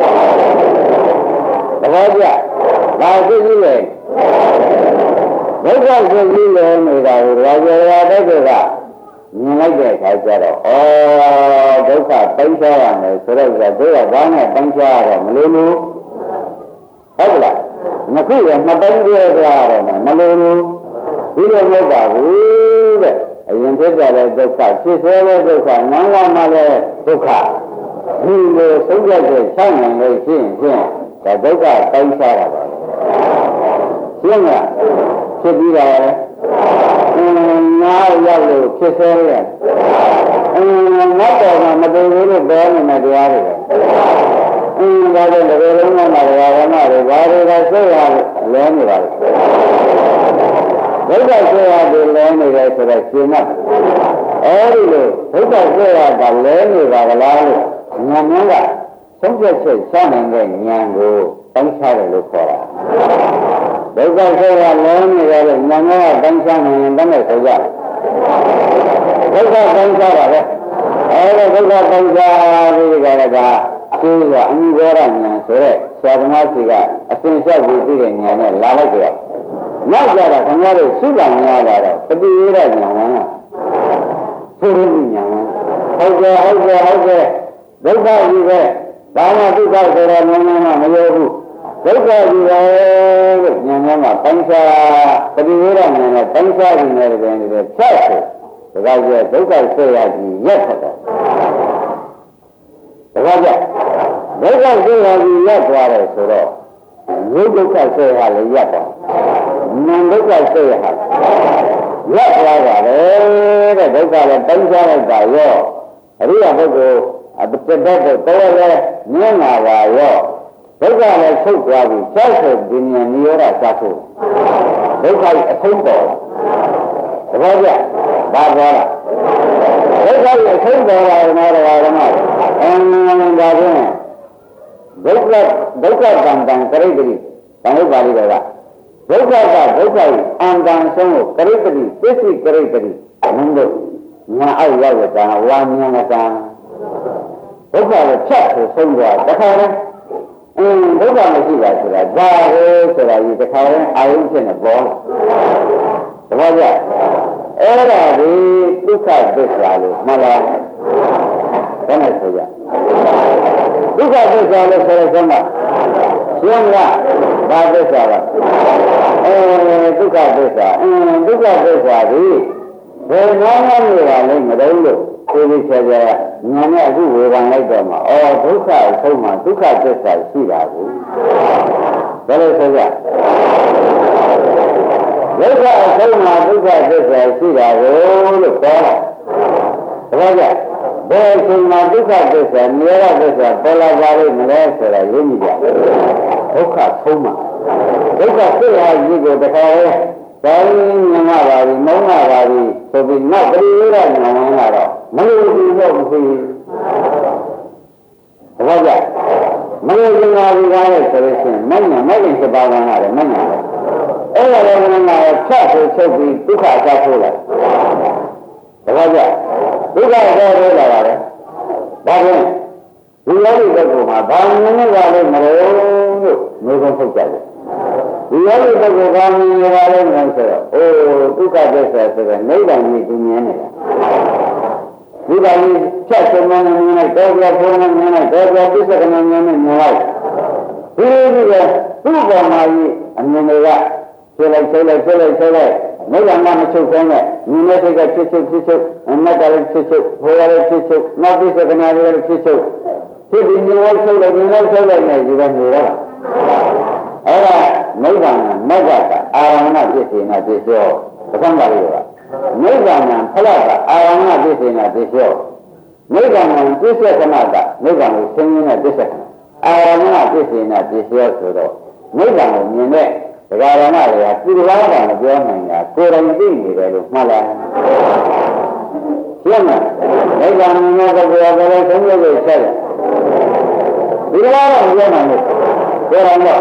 [SPEAKER 2] တပည့်ကြဘာဖြစ်ပြီလဲဒုက္ခဖြစ်ပြီလဲနေတာကိုရာဇဝါတုတ်ကမြင်လိုက်တဲ့ခါကျတော့ဒုက္ခပိုင်းခြားရမယ်ဆိုတော့တို့ကဘာနဲ့ပိုင်းခြားရတော့မလို့ဘူးဟုတ်ကလားမခုရမပိုင်းပြရတော့မလို့ဘူးဒီလိုမဟုတ်ပါဘူးတဲ့အရင်ဖြစ်ကြတဲ့ဒုက္ခဖြစ်စေတဲ့ဒုက္ခနန်းလာမှလည်းဒုက္ခဒီလိုဆုံးဖြတ်ချက်ချနိုင်လို့ရှိရင်ဒါဒုက္ခပိုင်းခြားတာပါရှင်းလားဖြစ်ပြီးတော့နားရောက်လို့ဖြစ်စေရငါတော်မှာမတူဘူးလို့ပြောနေတဲ့တရားတွေဒါလည်းဒီလိုလုံးမှာတရားဓမ္မတွေဘာတွေကစိတ်ရလဲနေပါလဲဒုက္ခဆွေရတွေလဲနေတယ်ဆိုတော့ရှင်းမှအဲဒီလိုဒုက္ခဆွေရတာလဲနေပါကလားလို့ဉာဏ်မျိုးကသုံးချက်ချက်စနိုင်တဲ့ဉာဏ်ကိုပိုင်းခြားတယ်လို့ခေါ်တာဒုက္ခဆွေရလဲနေတယ်လို့ဉာဏ်မျိုးကပိုင်းခြားနိုင်ရင်တည်းဆိုကြဒုက္ခပိုင်းခြားတာပဲအဲဒီဒုက္ခပိုင်းခြားပြီးကြတဲ့ကသူကအနိဘောဓဉာဏ်ဆိုတဲ့ဆရာသမားကြီးကအစဉ်လျှောက်ပြီးတဲ့ဉာဏ်နဲ့လာလိုက်ကြနောက်ကြတာခင်ဗျားတို့သုခများလာတော့ပฏิဝေဒဉာဏ်ဝင်လားသုရိဉာဏ်ဝင်ဟုတ်ကဲ့ဒုက္ခကြီးပဲဘာမှဒုက္ခဆိုတော့မရောဘူးဒုက္ခကြီးပဲလို့ဉာဏ်နဲ့မှပိုင်းခြားပฏิဝေဒဉာဏ်နဲ့ပိုင်းခြားနေတယ်ဖြတ်ဆိုဒါကဒုက္ခဆွေရကြီးရက်ထတော့ဒါကြဒုက္ခဆွေရကြီးရက်သွားတယ်ဆိုတော့ရုပ်ဒုက္ခဆွေရလည်းရက်ပါနာမ်ဒုက္ခဆွေရဟာရက်သွားတာလေတဲ့ဒုက္ခလည်းပိုင်းခြားလိုက်တာရောအရိယပုဂ္ဂိုလ်အတ္တတ္တတော်လည်းမြင်လာပါရောဒုက္ခလည်းချုပ်သွားပြီဆက်ဆက်ဒီဉာဏ်နိရောဓစားဖို့ဒုက္ခအဆုံးတော်သဘောကျဘာပြောလားဒုက္ခရဲ့အဆုံးတော်လာတယ်ဓမ္မဒါဖြင့်ဒုက္ခတန်တန်ကရိတ္တိတန်ဟုတ်ပါလိမ့်တော့ဒုက္ခကဒုက္ခအံတန်ဆုံးကိုကရိတ္တိပစ္စည်းကရိတ္တိအနုဒ္ဒညာအောက်ရောက်တဲ့ဝါမြင်တဲ့ဒုက္ခကိုဖြတ်ကိုဆုံးသွားတခါလဲဒုက္ခမရှိပါဆိုတာဒါကိုဆိုတာဒီတခါလဲအာယုဖြစ်နေပေါ်တပည့်ကြအဲ့ဒါဒီဒုက္ခသစ္စာလို့မှတ်လားဘယ်နဲ့ဆိုကြဒုက္ခသစ္စာလို့ဆိုရစမ်းပါရှင်းလားဘာသစ္စာလဲဒုက္ခသစ္စာဒုက္ခသစ္စာဒီဘယ်နားနေတာလဲမတော်လို့ကိုယ်ကြီးဆရာညာနဲ့အခုဝေဖန်လိုက်တော့မှဒုက္ခအဆုံးမှာဒုက္ခသစ္စာရှိတာကိုဘယ်လိုဆိုကြဒုက္ခအဆုံးမှာဒုက္ခသစ္စာရှိတာကိုလို့ပြောတာဒါကြဘယ်အချိန်မှာဒုက္ခသစ္စာနိရောဓသစ္စာပေါ်လာပါလိမ့်မလဲဆိုတာရင်းမိကြဒုက္ခဆုံးမှာဒုက္ခသစ္စာကြီးကိုတခါလဲဒါရင်းမြင်ရပါပြီမုန်းရပါပြီဆိုပြီးနောက်ပရိယေရဉာဏ်ဝင်လာတော့မလို့ဘူးတော့မရှိဘူးဘာကြမလို့ဉာဏ်ဒီကားရဲ့ဆိုလို့ရှိရင်မဲ့ရင်စပါးကံရတယ်မဲ့ညာအဲ့ဒါလည်းကဖြတ်ဆိုချုပ်ပြီးဒုက္ခအစားထိုးလိုက်ဘာကြဒုက္ခအစားထိုးလာပါတယ်ဘာဖြစ်ဒီလိုတဲ့ကိုမှာဘာနည်းနည်းပါလို့မလို့လို့မျိုးစုံထုတ်ကြတယ်ဒီလိုတဲ့ကိုဘာနည်းနည်းပါလို့မလို့ဆိုတော့ဒုက္ခသစ္စာဆိုတဲ့နိဗ္ဗာန်ကြီးသူမြင်နေတာဒီကနေ့ဖြတ်ဆုံးနေနေတော့ပြဆုံးနေနေတော့ပြပြစ္ဆကနာနေနေမြင်လိုက်ဒီလိုကသူ့ပေါ်မှာကြီးအမြင်တွေကဆွဲလိုက်နိဗ္ဗာန်မှာမချုပ်ဆုံးနဲ့ညီနဲ့စိတ်ကဖြစ်ချုပ်အနတ္တလည်းဖြစ်ချုပ်ဘောရလည်းဖြစ်ချုပ်နောက်ပြစ္ဆကနာလည်းဖြစ်ချုပ်ဖြစ်ပြီးမြင်လိုက်ချုပ်လိုက်နေတော့ဒီကနေတော့အဲ့ဒါနိဗ္ဗာန်မဂ္ဂကအာရမဏပစ္စေနာပစ္စယောပထမပါလို့ကနိဗ္ဗာန်ဖလားကအာရမဏပစ္စေနာပစ္စယောနိဗ္ဗာန်ပစ္စယကနာကနိဗ္ဗာန်ကိုသိမြင်တဲ့ပစ္စယအာရမဏပစ္စေနာပစ္စယောဆိုတော့နိဗ္ဗာန်ကိုမြင်တဲ့ဒကာရမတွေကသူတစ်ပါးကမပြောနိုင်တာကိုယ်တိုင်သိနေတယ်လို့မှတ်လိုက်ရှင်းမလားနိဗ္ဗာန်မြင်တဲ့ပုဂ္ဂိုလ်ကလည်းသုံးလို့ဆက်တယ်ဒီလိုတော့မပြောနိုင်ဘူးပြောရတော့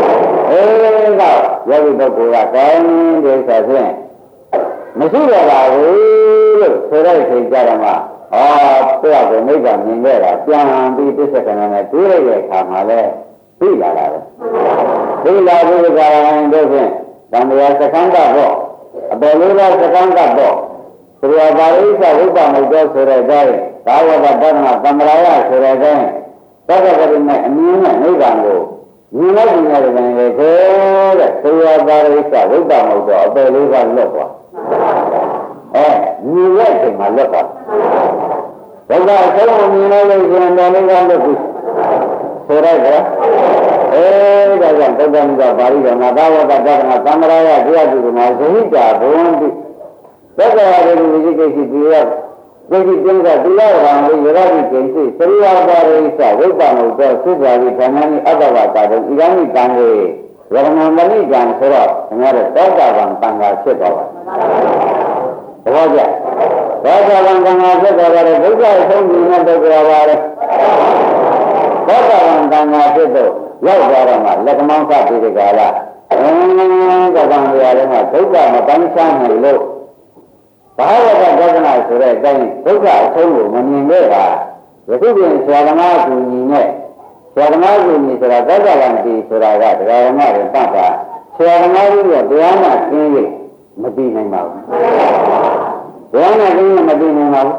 [SPEAKER 2] ယောဂီပုဂ္ဂိုလ်ကတိုင်းဒီဆိုဖြင့်မရှိတော့ပါဘူးလို့ဆိုတဲ့ချိန်ကြတော့မှကိုယ့်အကိုနိဗ္ဗာန်မြင်ခဲ့တာပြန်ပြီးပြစ္ဆကနာနဲ့တွေးရတဲ့အခါမှာလဲပြီးလာတာပဲပြီးလာပြီးကြရင်တို့ဖြင့်တန်တရားစကံကပေါ့အပေါ်လေးကစကံကပေါ့သူရပါရိစ္ဆဝိပ္ပမုတ်တော်ဆိုတဲ့အတိုင်းသာဝတ္တပဒနာသံဃာယဆိုတဲ့အတိုင်းသက္ကပရိနဲ့အမြင်နဲ့နိဗ္ဗာန်ကိုမြင်လိုက်တဲ့နေရာတွေတဲ့သူရပါရိစ္ဆဝိပ္ပမုတ်တော်အပေါ်လေးကလွတ်သွားမြင်ရတဲ့မှာလွတ်သွားဒုက္ခအဆုံးမြင်လို့ရှင်တော်လေးကလွတ်ပြီဆိုရတဲ့ဒါကြောင့်ဒုက္ခမိကပါဠိတော်မှာသာဝတ္တပဒနာသံဃာယတရားသူမှာဇဟိတာဘုံတိသက္ကရာရေဝိကိစ္စတိယဒီကိစ္စတိယဝံဝိရတိကိစ္စသရိယာပါရိစ္ဆဝိပ္ပမုတ်တော်သုဘာဝိဓမ္မနိအတ္တဝါတာတို့ဤကံဤကံကိုဝရဏမဏိကံဆိုတော့ခင်ဗျားတို့သောတာပန်တန်ခါဖြစ်သွားပါဘောကြသောတာပန်တန်ခါဖြစ်သွားတယ်ဒုက္ခအဆုံးမြင်တဲ့ပုဂ္ဂိုလ်ပါလေသောတာပန်တန်ခါဖြစ်တော့ရောက်သွားတော့မှလက်မောင်းစပြီးဒီကလာကံတရားတွေမှာဒုက္ခမပန်းချနိုင်လို့ဘာဝတ္တဒသနာဆိုတဲ့အတိုင်းဒုက္ခအဆုံးကိုမမြင်ခဲ့တာယခုပြင်ဆရာသမားကူညီနဲ့ဆရာသမားကူညီဆိုတာသက္ကလံတီဆိုတာကတရားဓမ္မတွေပတ်တာဆရာသမားကြီးကတရားမှကျင်း၍မသိနိုင်ပါဘူးတရားမှကျင်း၍မသိနိုင်ပါဘူး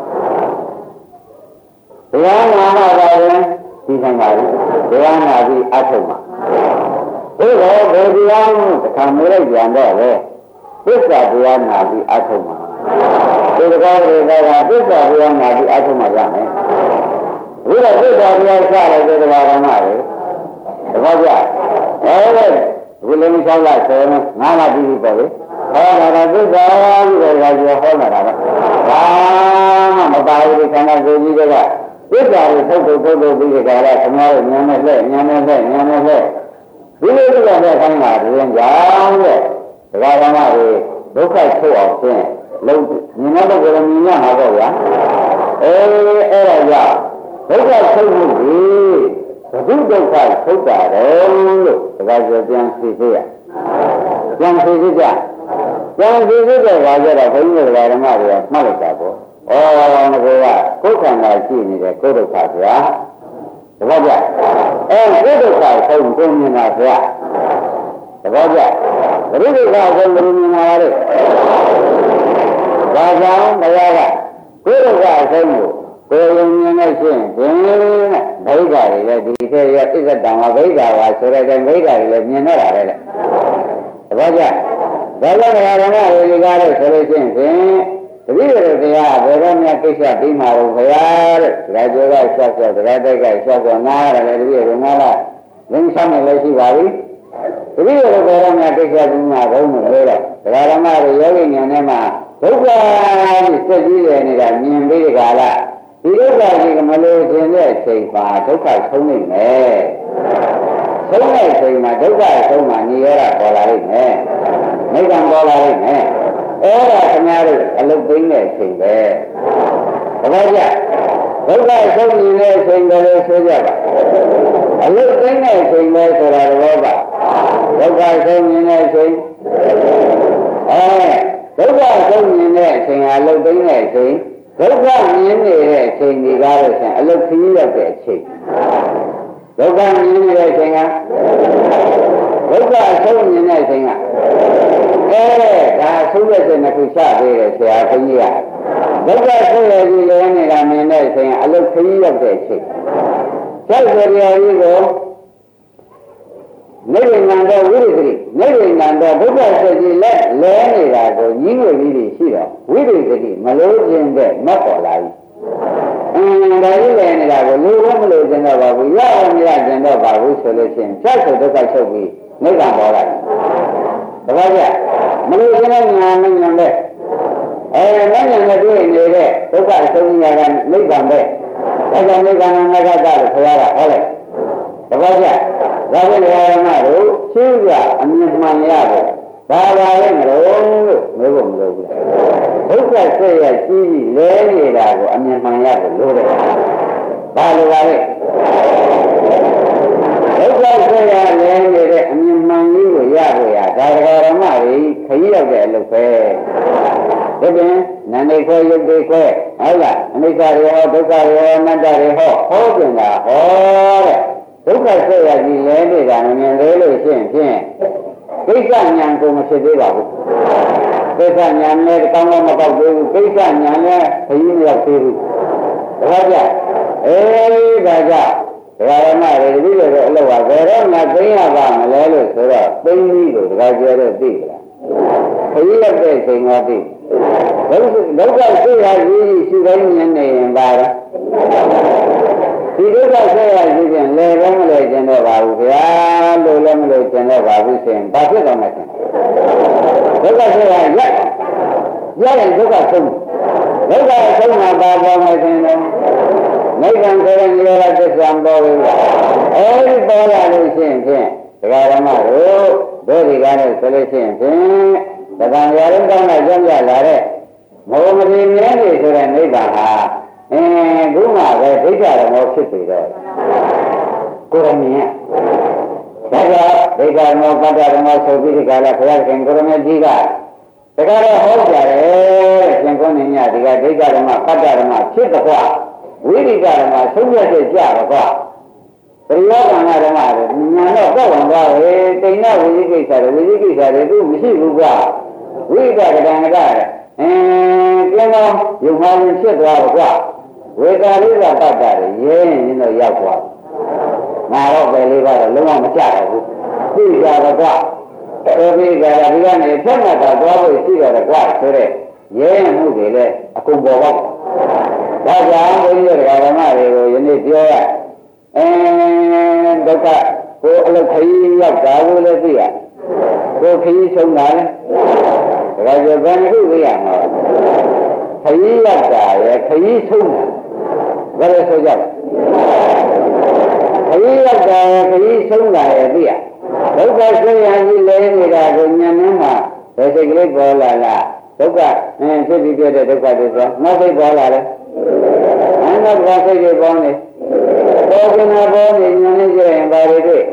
[SPEAKER 2] တရားနာမှပါရင်သိနိုင်ပါဘူးတရားနာပြီးအထုတ်မှာဘုရားဘယ်တရားမှတစ်ခါမေးလိုက်ပြန်တော့လေသစ္စာတရားနာပြီးအထုတ်မှာဒီကကောတွေကသစ္စာတရားနာပြီးအထုတ်မှာရမယ်ဘုရားသစ္စာတရားစတယ်ဒီတရားဓမ္မတွေတပတ်ကြဘုလည်းမလျှောက်လိုက်ဆိုရင်ငါးလပြီးပေါ့လေဟောတာသစ္စာပြီးတော့ကြာဟောလာတာပဲဘာမှမပါဘူးဒီခန္ဓာကိုယ်ကြီးတွေကသစ္စာကိုထုတ်ပြီးကြတာခမားတို့ဉာဏ်နဲ့လက်ဒီလိုကြတဲ့ခိုင်းတာတွင်ကြောင့်တဲ့ဒကာဓမ္မတွေဒုက္ခထုတ်အောင်ဖြင့်လုံးမြင်တဲ့ကိုယ်မြင်ရမှာပေါ့ဗျာအဲ့ဒါကြောင့်ဒုက္ခထုတ်မှုကြီးဘုဒ္ဓဒုက္ခထုတ်တာတယ်လို့ဒကာကျော်ပြန်သိသေးရပြန်သိသေးကြပြန်သိသေးတဲ့ခါကျတော့ဘုန်းကြီးဒကာဓမ္မတွေကမှတ်လိုက်တာပေါ့ငါကကိုယ်ခန္ဓာရှိနေတယ်ကိုယ်ဒုက္ခဗျာတပည့်ကြကိုယ်ဒုက္ခဆုံးကိုမြင်တာဗျာတပည့်ကြဘုရားကဆုံးဘယ်လိုမြင်လာလဲဒါကြောင့်ဘုရားကကိုယ်ဒုက္ခဆုံးကိုယ်မြင်နေချင်းဘယ်နဲ့ဘိဓါတွေလည်းဒီထဲရဣဇတံဝဘိဓါဝါဆိုတဲ့ဘိဓါတွေလည်းမြင်တော့တာလေတပည့်ကြဒါကြောင့်ဓမ္မတွေကားလို့ဆိုလို့ချင်းဖြင့်တပည့်တော်တရားဘယ်တော့မှကိစ္စပြီးမှာတော့ဘုရားတဲ့ဒါကြောကဆောက်ဆောက်တရားတိုက်ကဆောက်ဆောက်နားရတယ်တပည့်တော်ငါလားလင်းဆောင်နေလို့ရှိပါပြီတပည့်တော်ဘယ်တော့မှကိစ္စပြီးမှာဘုံမလို့တော့ဓမ္မတွေယောဂီဉာဏ်ထဲမှာဒုက္ခကြီးစက်ကြီးရနေတာမြင်ပြီးကြလားဒီဒုက္ခကြီးကမလို့ခြင်းတဲ့အချိန်မှာဒုက္ခဆုံးနေမယ်ဆုံးတဲ့အချိန်မှာဒုက္ခဆုံးမှာနေရတာပေါ်လာလိမ့်မယ်နိဗ္ဗာန်ပေါ်လာလိမ့်မယ်အဲ့ဒါခင်ဗျားတို့အလုတ်သိမ်းတဲ့အချိန်ပဲတပည့်ကြဒုက္ခဆုံးနေတဲ့အချိန်ပဲလို့ဆိုကြပါအလုတ်သိမ်းတဲ့အချိန်ပဲဆိုတာတော့ပါဒုက္ခဆုံးနေတဲ့အချိန်ဒုက္ခဆုံးနေတဲ့အချိန်အလုတ်သိမ်းတဲ့အချိန်ဒုက္ခမြင်နေတဲ့အချိန်ဒီကားလို့ဆိုရင်အလုတ်ခရီးရောက်တဲ့အချိန်ဒုက္ခမြင်နေတဲ့အချိန်ကဒုက္ခဆုံးမြင်တဲ့အချိန်ကဒါဆုံးတဲ့စိတ်နှစ်ခုချပေးတယ်ဆရာခကြီးကဒုက္ခဆုံးရကြီးလည်းနေတာမြင်တဲ့အချိန်အလုတ်ခရီးရောက်တဲ့အချိန်ဆက်ကြရကြီးကိုနိဗ္ဗာန်တော်ဝိရိတိနိဗ္ဗာန်တော်ဒုက္ခစိတ်ကြီးလဲနေတာကိုကြီးငွေကြီးရှိတော့ဝိရိတိမလို့ခြင်းတဲ့မတ်တော်လာပြီဒါကြီးလဲနေတာကိုလူဝမလို့ခြင်းတော့ပါဘူးရအောင်မရခြင်းတော့ပါဘူးဆိုလို့ရှိရင်ဆက်ဆိုဒုက္ခချုပ်ပြီးနိဗ္ဗာန်ပေါ်လာတယ်တပည့်ကြမလို့ခြင်းနဲ့ညာနဲ့ညာနဲ့နဲ့ညာနဲ့တွေ့နေတဲ့ဒုက္ခဆုံးညာကနိဗ္ဗာန်ပဲအဲဒါနိဗ္ဗာန်ငါကတာလို့ခေါ်ရတာဟုတ်လေတပည့်ကြဒါဖြင့်ဓမ္မတို့ရှင်းပြအမြင်မှန်ရဖို့ဘာပါလဲမလို့မေးဖို့မလိုဘူးဒုက္ခဆက်ရကြီးကြီးလဲနေတာကိုအမြင်မှန်ရဖို့လိုတယ်ဘာလိုပါလဲဒုက္ခဆက်ရလဲနေတဲ့အမြင်မှန်ကြီးကိုရဖို့ရဒါဓမ္မတွေခရီးရောက်တဲ့အလုပ်ပဲဒါပြင်နန္ဒိခွဲယုတ်တိခွဲဟုတ်လားအနိစ္စတွေဟောဒုက္ခတွေဟောအနတ္တတွေဟောဟောတင်တာဟောတဲ့ဒုက္ခဆက်ရကြီးလဲနေတာမမြင်သေးလို့ရှိရင်ဖြင့်ကိစ္စဉာဏ်ကိုမဖြစ်သေးပါဘူးကိစ္စဉာဏ်နဲ့ကောင်းကောင်းမပေါက်သေးဘူးကိစ္စဉာဏ်နဲ့ခရီးမရောက်သေးဘူးဒါကြဒါကြောင့်ဓမ္မတွေဒီလိုတော့အလုပ်ပါဘယ်တော့မှသိရပါမလဲလို့ဆိုတော့သိပြီးလို့ဒါကြဲတော့သိကြလားခရီးရောက်တဲ့ချိန်ကသိဒုက္ခဆက်ရကြီးရှိတိုင်းမြင်နေရင်ပါတော့ဒီဒုက္ခဆက်ရကြီးပြန်လဲတော့မလဲကျင်တော့ပါဘူးဗျာလို့လည်းမလို့ကျင်တော့ပါဘူးဆိုရင်ဘာဖြစ်တော့မှချင်းဒုက္ခဆက်ရရင်ဒုက္ခဆုံးဒုက္ခဆုံးမှာပါပေါ်မှချင်းတော့နိဗ္ဗာန်ဆိုတဲ့နိရောဓသစ္စာပေါ်ပြီအဲဒီပေါ်လာလို့ရှိရင်ဖြင့်ဒကာဓမ္မတို့ဒီကားနဲ့ဆိုလို့ရှိရင်ဖြင့်သံဃာရင်းကောင်းတဲ့ကြောင့်ရလာတဲ့မောမတိမြဲနေဆိုတဲ့နိဗ္ဗာန်ဟာခုမှပဲဒိဋ္ဌဓမ္မဖြစ်ပြီတော့ကိုရမင်းဒါကြောင့်ဒိဋ္ဌဓမ္မပတ္တဓမ္မဆိုပြီးဒီကလာဘုရားခင်ကိုရမကြီးကတခါတော့ဟောကြတယ်ရှင်ကုန်းနေညဒီကဒိဋ္ဌဓမ္မပတ္တဓမ္မဖြစ်တော့ကွာဝိရိကဓမ္မဆုံးဖြတ်ချက်ကြတော့ကွာပရိယောဂနာဓမ္မတွေညာတော့တော့ဝင်သွားတယ်တိဏ္ဍဝိသိကိစ္စတွေသူမရှိဘူးကွာဝိရိကကံကပြန်တော့ယုံမှန်ဖြစ်သွားတော့ကွာဝေကာရိကပတ္တတွေရဲရင်တော့ရောက်သွားငါတော့ပဲလေးကတော့လုံးဝမကြတော့ဘူးသိကြတော့ကွာအဲဒီကရာဒီကနေဆက်မှတ်တာသွားဖို့ရှိတော့ကွာဆိုတဲ့ရဲမှုတွေလည်းအကုန်ပေါ်ပေါက်ဒါကြောင့်ဘုန်းကြီးတို့ဓမ္မတွေကိုယနေ့ပြောရဒုက္ခကိုအလုခရီးရောက်တာကိုလည်းသိရကိုခရီးဆုံးတာလည်းဒါကြောင့်ဘယ်နှခုသိရမှာခရီးရောက်တာရဲ့ခရီးဆုံးတာဘယ်လိုဆိုကြလဲခရီးရောက်တာရဲ့ခရီးဆုံးတာရဲ့သိရဒုက္ခဆွေးရကြီးလဲနေတာကိုဉာဏ်နဲ့မှဘယ်စိတ်ကလေးပေါ်လာလားဒုက္ခဖြစ်ပြီးပြတဲ့ဒုက္ခတွေဆိုနောက်စိတ်ပေါ်လာတယ်အနောက်ဘာစိတ်တွေပေါ်နေပေါ်ကနာပေါ်နေဉာဏ်နဲ့ကြည့်ရင်ဘာတွေတွေ့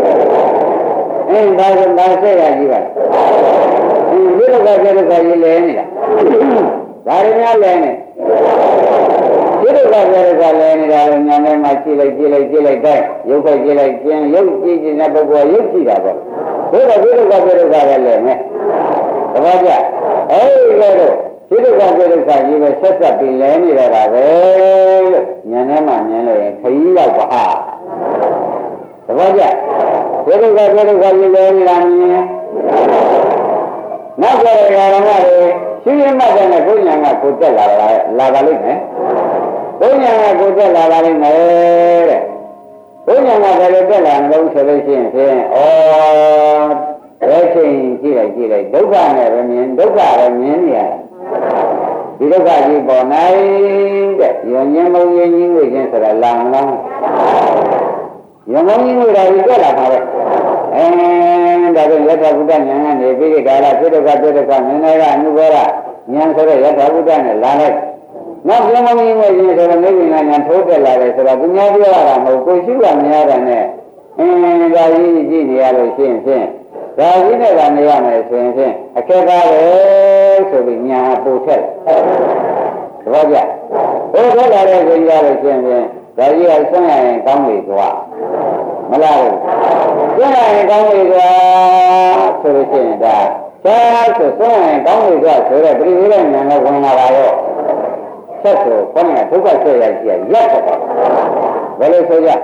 [SPEAKER 2] ဒါဆိုဒါစိတ်ရကြီးပါဒီဒုက္ခကြီးလဲနေတာဒါရင်းများလဲနေဒီလိုကပြောရတာလဲနေတာညာနဲ့မှကြည့်လိုက်တိုင်းရုပ်ပဲကြည့်လိုက်ကျင်းရုပ်ကြည့်တဲ့ပုဂ္ဂိုလ်ရုပ်ကြည့်တာပေါ့ဒီလိုပြောရတာလဲမယ်တပည့်ကြအဲဒီလိုဒီလိုကပြောရတာကြီးပဲဆက်ဆက်ပြီးလဲနေတာပဲလို့ညာနဲ့မှမြင်လို့ရင်ခရီးရောက်ပါတပည့်ကြဒီလိုကပြောရတာကြီးလဲနေတာမြင်နောက်ကြရတာကရှိရမှတဲ့နဲ့ဘုညာကကိုတက်လာပါလိမ့်မယ်ဘုညာကကိုတက်လာပါလိမ့်မယ်တဲ့ဘုညာကလည်းတက်လာလို့ဆိုလို့ရှိရင်ဖြင့်ဘယ်ချိန်ကြည့်လိုက်ဒုက္ခနဲ့ပဲမြင်ဒုက္ခပဲမြင်နေရဒီဒုက္ခကြီးပေါ်နိုင်တဲ့ယုံညင်းမုံရင်ကြီးဝိခြင်းဆိုတာလာမလားယုံမုံကြီးဝိတာကြီးတက်လာပါပဲဒါကြောင့်ယထာဘုဒ္ဓဉာဏ်ကနေပြီးဒီကာလပြိဒုက္ခမြင်နေကအနုဘောရဉာဏ်ဆိုတဲ့ယထာဘုဒ္ဓနဲ့လာလိုက်နောက်ယုံမုံကြီးဝိခြင်းဆိုတော့မိဂ္ဂင်ဉာဏ်ထိုးတက်လာတယ်ဆိုတော့သူများပြောရတာမဟုတ်ကိုရှိကမြင်ရတာနဲ့ဒါကြီးကြည့်နေရလို့ရှိရင်ဖြင့်ဒါကြီးနဲ့ကနေရမယ်ဆိုရင်ဖြင့်အခက်ကားပဲဆိုပြီးညာပို့ထက်သဘောကျဘယ်ထွက်လာတဲ့ဆိုရလို့ရှိရင်ဖြင့်ဒါကြီးကဆွမ်းရရင်ကောင်းပြီသွားမလားဘူးဆွမ်းရရင်ကောင်းပြီသွားဆိုလို့ရှိရင်ဒါဆက်ဆိုဆွမ်းရရင်ကောင်းပြီသွားဆိုတော့ပြိဝိရဉာဏ်နဲ့ဝင်လာပါရောဆက်ဆိုခေါင်းကဒုက္ခဆက်ရကြီးရက်တယ်ဘယ်လိုဆိုကြ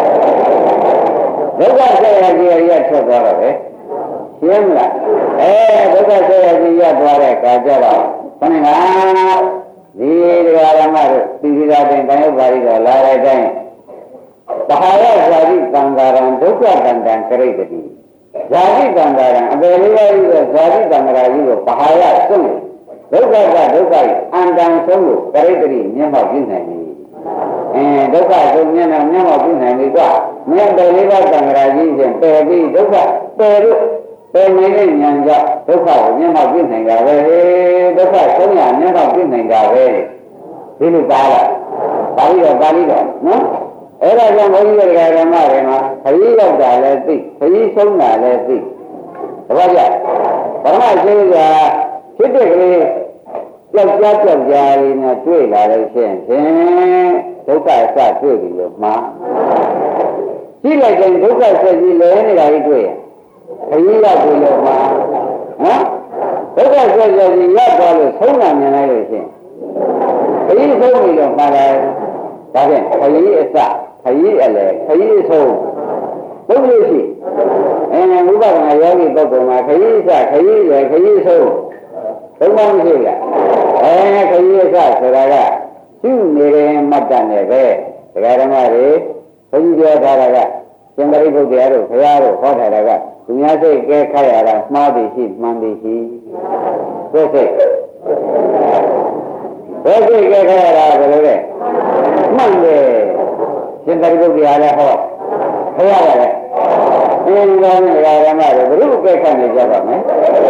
[SPEAKER 2] ဒုက္ခဆက်ရကြီးရက်ထွက်သွားတော့ပဲရှင်းမလားဒုက္ခဆက်ရကြီးရက်သွားတဲ့အခါကျတော့ခေါင်းကဒီတရားဓမ္မတို့သီလတိုင်းဘယုပါဠိတော်လာလိုက်တိုင်းပဟာရဇာတိသံဃာရံဒုက္ခတန္တံကရိတတိဇာတိသံဃာရံအပေလေးပါးကြီးကဇာတိသံဃာကြီးကိုပဟာရဆုံးဒုက္ခကဒုက္ခ၏အန္တန်ဆုံးကိုကရိတတိမျက်မှောက်ပြုနိုင်ပြီဒုက္ခဆုံးမျက်မှောက်ပြုနိုင်ပြီကမြတ်ပေလေးပါးသံဃာကြီးဖြင့်ပယ်ပြီးဒုက္ခပယ်လို့ပယ်နေတဲ့ဉာဏ်ကြောင့်ဒုက္ခကိုမျက်မှောက်ပြုနိုင်တာပဲဒုက္ခဆုံးရမျက်မှောက်ပြုနိုင်တာပဲဒီလိုပါလားပါဠိတော်နော်အဲ့ဒါကြောင့်ဘုန်းကြီးတွေကဓမ္မတွေမှာခရီးရောက်တာလည်းသိခရီးဆုံးတာလည်းသိတပည့်ကြဓမ္မရှိကဖြစ်တဲ့ကလေးကြောက်ကြားလေးနဲ့တွေ့လာလို့ရှိရင်ဒုက္ခအစတွေ့ပြီလို့မှားကြည့်လိုက်ရင်ဒုက္ခဆက်ကြီးလဲနေတာကြီးတွေ့ရင်ခရီးရောက်ပြီလို့မှားနော်ဒုက္ခဆက်ကြီးရောက်သွားလို့ဆုံးတာမြင်လိုက်လို့ရှိရင်ခရီးဆုံးပြီလို့မှားတယ်ဒါဖြင့်ခရီးအစခရီးအလဲခရီးအဆုံးဘုရားရှိဝိပဿနာယောဂီပုဂ္ဂိုလ်မှာခရီးအစခရီးလဲခရီးအဆုံးဘုံမရှိဘူးလားခရီးအစဆိုတာကရှုနေတယ်မှတ်တတ်နေပဲဒကာဓမ္မတွေဘုန်းကြီးပြောထားတာကရှင်သာရိပုတ္တရာတို့ဘုရားတို့ဟောထားတာကသူများစိတ်ကဲခတ်ရတာမှားသည်ရှိမှန်သည်ရှိကိုယ်စိတ်ကဲခတ်ရတာဘယ်လိုလဲမှန်တယ်ရှင်သာရိပုတ္တရာလည်းဟောဘုရားကလည်းဒီလိုမျိုးဒကာဓမ္မတွေဘယ်လိုကဲခတ်နေကြပါမလဲ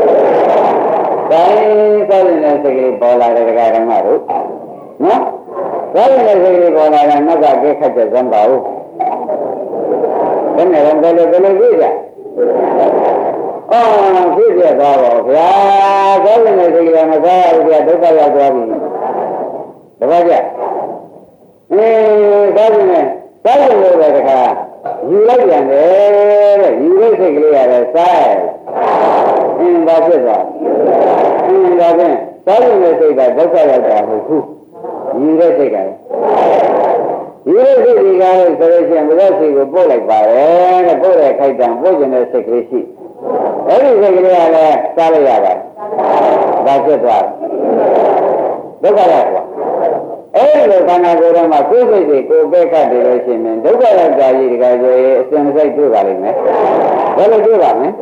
[SPEAKER 2] ဒါနဲ့စိတ်ကလေးပေါ်လာတဲ့ဒကာဓမ္မတို့နော်ဒါနဲ့စိတ်ကလေးပေါ်လာတဲ့နောက်ကကဲခတ်တဲ့ဇံပါဦးဘယ်နဲ့ဘယ်လိုကြည့်ကြကြည့်ရသွားပါဗျာဒါနဲ့စိတ်ကလေးမစားရဘူးဗျာဒုက္ခရောက်သွားပြီတပည့်ကြဒါနဲ့ပဲတခါယူလိုက်ပြန်တယ်တဲ့ယူလိုက်စိတ်ကလေးရတယ်စားရဒါဖြစ်သွားဒါဖြင့်စားတဲ့စိတ်ကဒုက္ခရောက်တာမဟုတ်ဘူးယူတဲ့စိတ်ကယူတဲ့စိတ်ကလည်းဆိုလို့ရှိရင်ဘုရားစိတ်ကိုပို့လိုက်ပါတယ်တဲ့ပို့တဲ့ခိုက်တံပို့ကျင်တဲ့စိတ်ကလေးရှိအဲ့ဒီစိတ်ကလေးကလည်းစားလိုက်ရပါတယ်ဒါဖြစ်သွားဒုက္ခရောက်သွားအဲ့လိုခန္ဓာကိုယ်ထဲမှာကိုယ်စိတ်တွေကိုပဲခတ်တယ်လို့ရှိရင်ဒုက္ခရောက်တာကြီးတကယ်ဆိုရင်အစဉ်စိတ်တွေ့ပါလိမ့်မယ်ဘယ်လိုတွေ့ပါမလဲ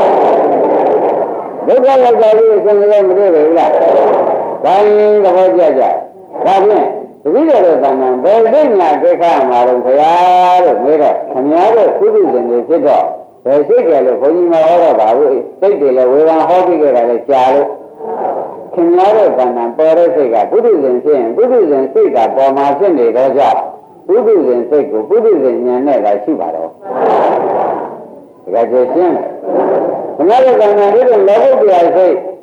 [SPEAKER 2] ဒုက္ခရောက်တာကြီးအစဉ်စိတ်မတွေ့ဘူးလားဒါရင်သဘောကျကြဒါဖြင့်တတိယတော့သံဃာဘယ်စိတ်ညာကိခါမှာတော့ဘုရားလို့မေးတော့ခင်ဗျားတို့ကုသိုလ်ရှင်တွေဖြစ်တော့ဘယ်စိတ်ကြလို့ဘုန်းကြီးမဟောတော့ပါဘူးစိတ်တွေလည်းဝေဘာဟောပြီးကြတာလည်းကြာလို့ခင်ဗျားတို့ကံတန်ပေါ်တဲ့စိတ်ကပုထုဇဉ်ဖြစ်ရင်ပုထုဇဉ်စိတ်ကပေါ်မှာဖြစ်နေတော့ကြောင့်ပုထုဇဉ်စိတ်ကိုပုထုဇဉ်ဉာဏ်နဲ့သာရှိပါတော့ဒါကြည့်ရှင်းခင်ဗျားတို့ကံတန်ဒီလိုလောဘတရားစိတ်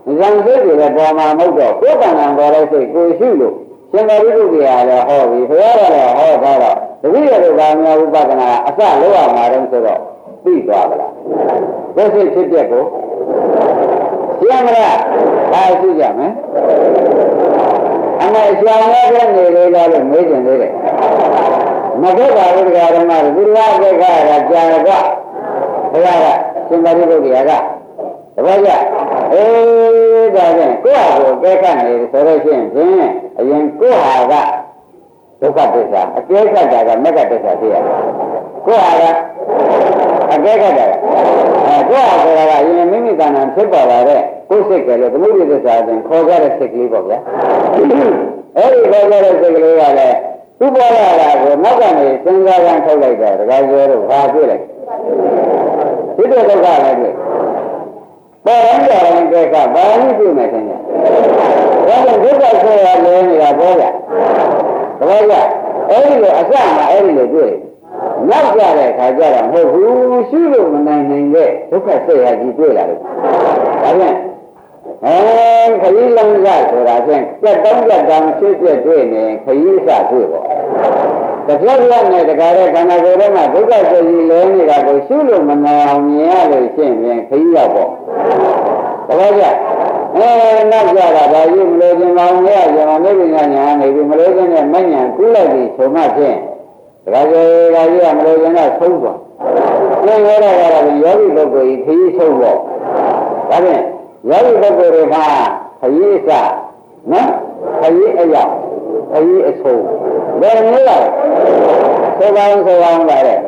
[SPEAKER 2] ဇံစိတ်တွေလည်းပေါ်မှာမဟုတ်တော့ကိုယ်တဏ္ဍာပေါ်တဲ့စိတ်ကိုရှိလို့ရှင်သာရိပုတ္တရာလည်းဟောပြီဘုရားကလည်းဟောထားတော့တပည့်တော်ကများဥပဒနာအစလောက်ရမှာတော့ဆိုတော့ပြီးသွားပါလားဘယ်စိတ်ဖြစ်တဲ့ကိုရှင်းမလားဒါရှိကြမယ်အမေရှောင်းရတဲ့နေလေးလို့မေးကြသေးတယ်မဟုတ်ပါဘူးတရားဓမ္မတွေဒီလိုအက်ကကြာတော့ဘုရားကရှင်သာရိပုတ္တရာကတပည့်ကြဒါဖြင့်ကိုယ့်ဟာကိုယ်ကဲခတ်နေဆိုလို့ရှိရင်အရင်ကိုယ့်ဟာကဒုက္ခသစ္စာအကဲခတ်တာကမဂ္ဂသစ္စာဖြစ်ရတယ်ကိုယ့်ဟာကအကဲခတ်တာကိုယ့်ဟာဆိုတာကအရင်မိမိတဏ္ဍာဖြစ်ပေါ်လာတဲ့ကိုယ်စိတ်ကလေးသမုဒိသစ္စာအပြင်ခေါ်ကြတဲ့စိတ်ကလေးပေါ့ဗျာအဲဒီခေါ်ကြတဲ့စိတ်ကလေးကလည်းသူ့ပေါ်လာတာကိုနောက်ကနေစဉ်းစားကြထုတ်လိုက်တော့တခါကျတော့ဘာဖြစ်လိုက်ဒီဒုက္ခလည်းတွေ့ပေါ်ရင်ကဲကဘာလို့ပြုမယ်ခင်ဗျာဒါကြောင့်ဒုက္ခဆိုရလဲနေတာပေါ်ကြတပည့်ကြအဲ့ဒီလိုအစမှာအဲ့ဒီလိုတွေ့နောက်ကြတဲ့ခါကျတော့မဟုတ်ဘူးရှိလို့မနိုင်နိုင်တဲ့ဒုက္ခဆက်ရကြီးတွေ့လာတယ်ဒါဖြင့်ခရီးလမ်းစဆိုတာဖြင့်ကြက်တောင်းဖြစ်တွေ့နေခရီးစတွေ့ပေါ့တပြက်လက်နဲ့တကားတဲ့ခန္ဓာကိုယ်ထဲမှာဒုက္ခဆက်ကြီးလဲနေတာကိုရှိလို့မနိုင်အောင်မြင်ရလို့ရှင်းရင်ခရီးရောက်ပေါ့တပည့်ကြနောက်ကြတာဒါကြီးမလို့ခြင်းမောင်ရကျွန်တော်နေပညာညာနေပြီမလို့ခြင်းနဲ့မဉ္ဇဉ်ကူးလိုက်ပြီးဆိုမှဖြင့်ဒါကြဒါကြီးကမလို့ခြင်းနဲ့ဆုံးသွားသင်ရတာကတော့ယောဂီပုဂ္ဂိုလ်ကြီးခရီးဆုံးပေါ့ဒါဖြင့်ယောဂီပုဂ္ဂိုလ်တွေကခရီးစနော်ခရီးအရောက်ခရီးအဆုံးဘယ်နည်းလဲဆိုပါပါတဲ့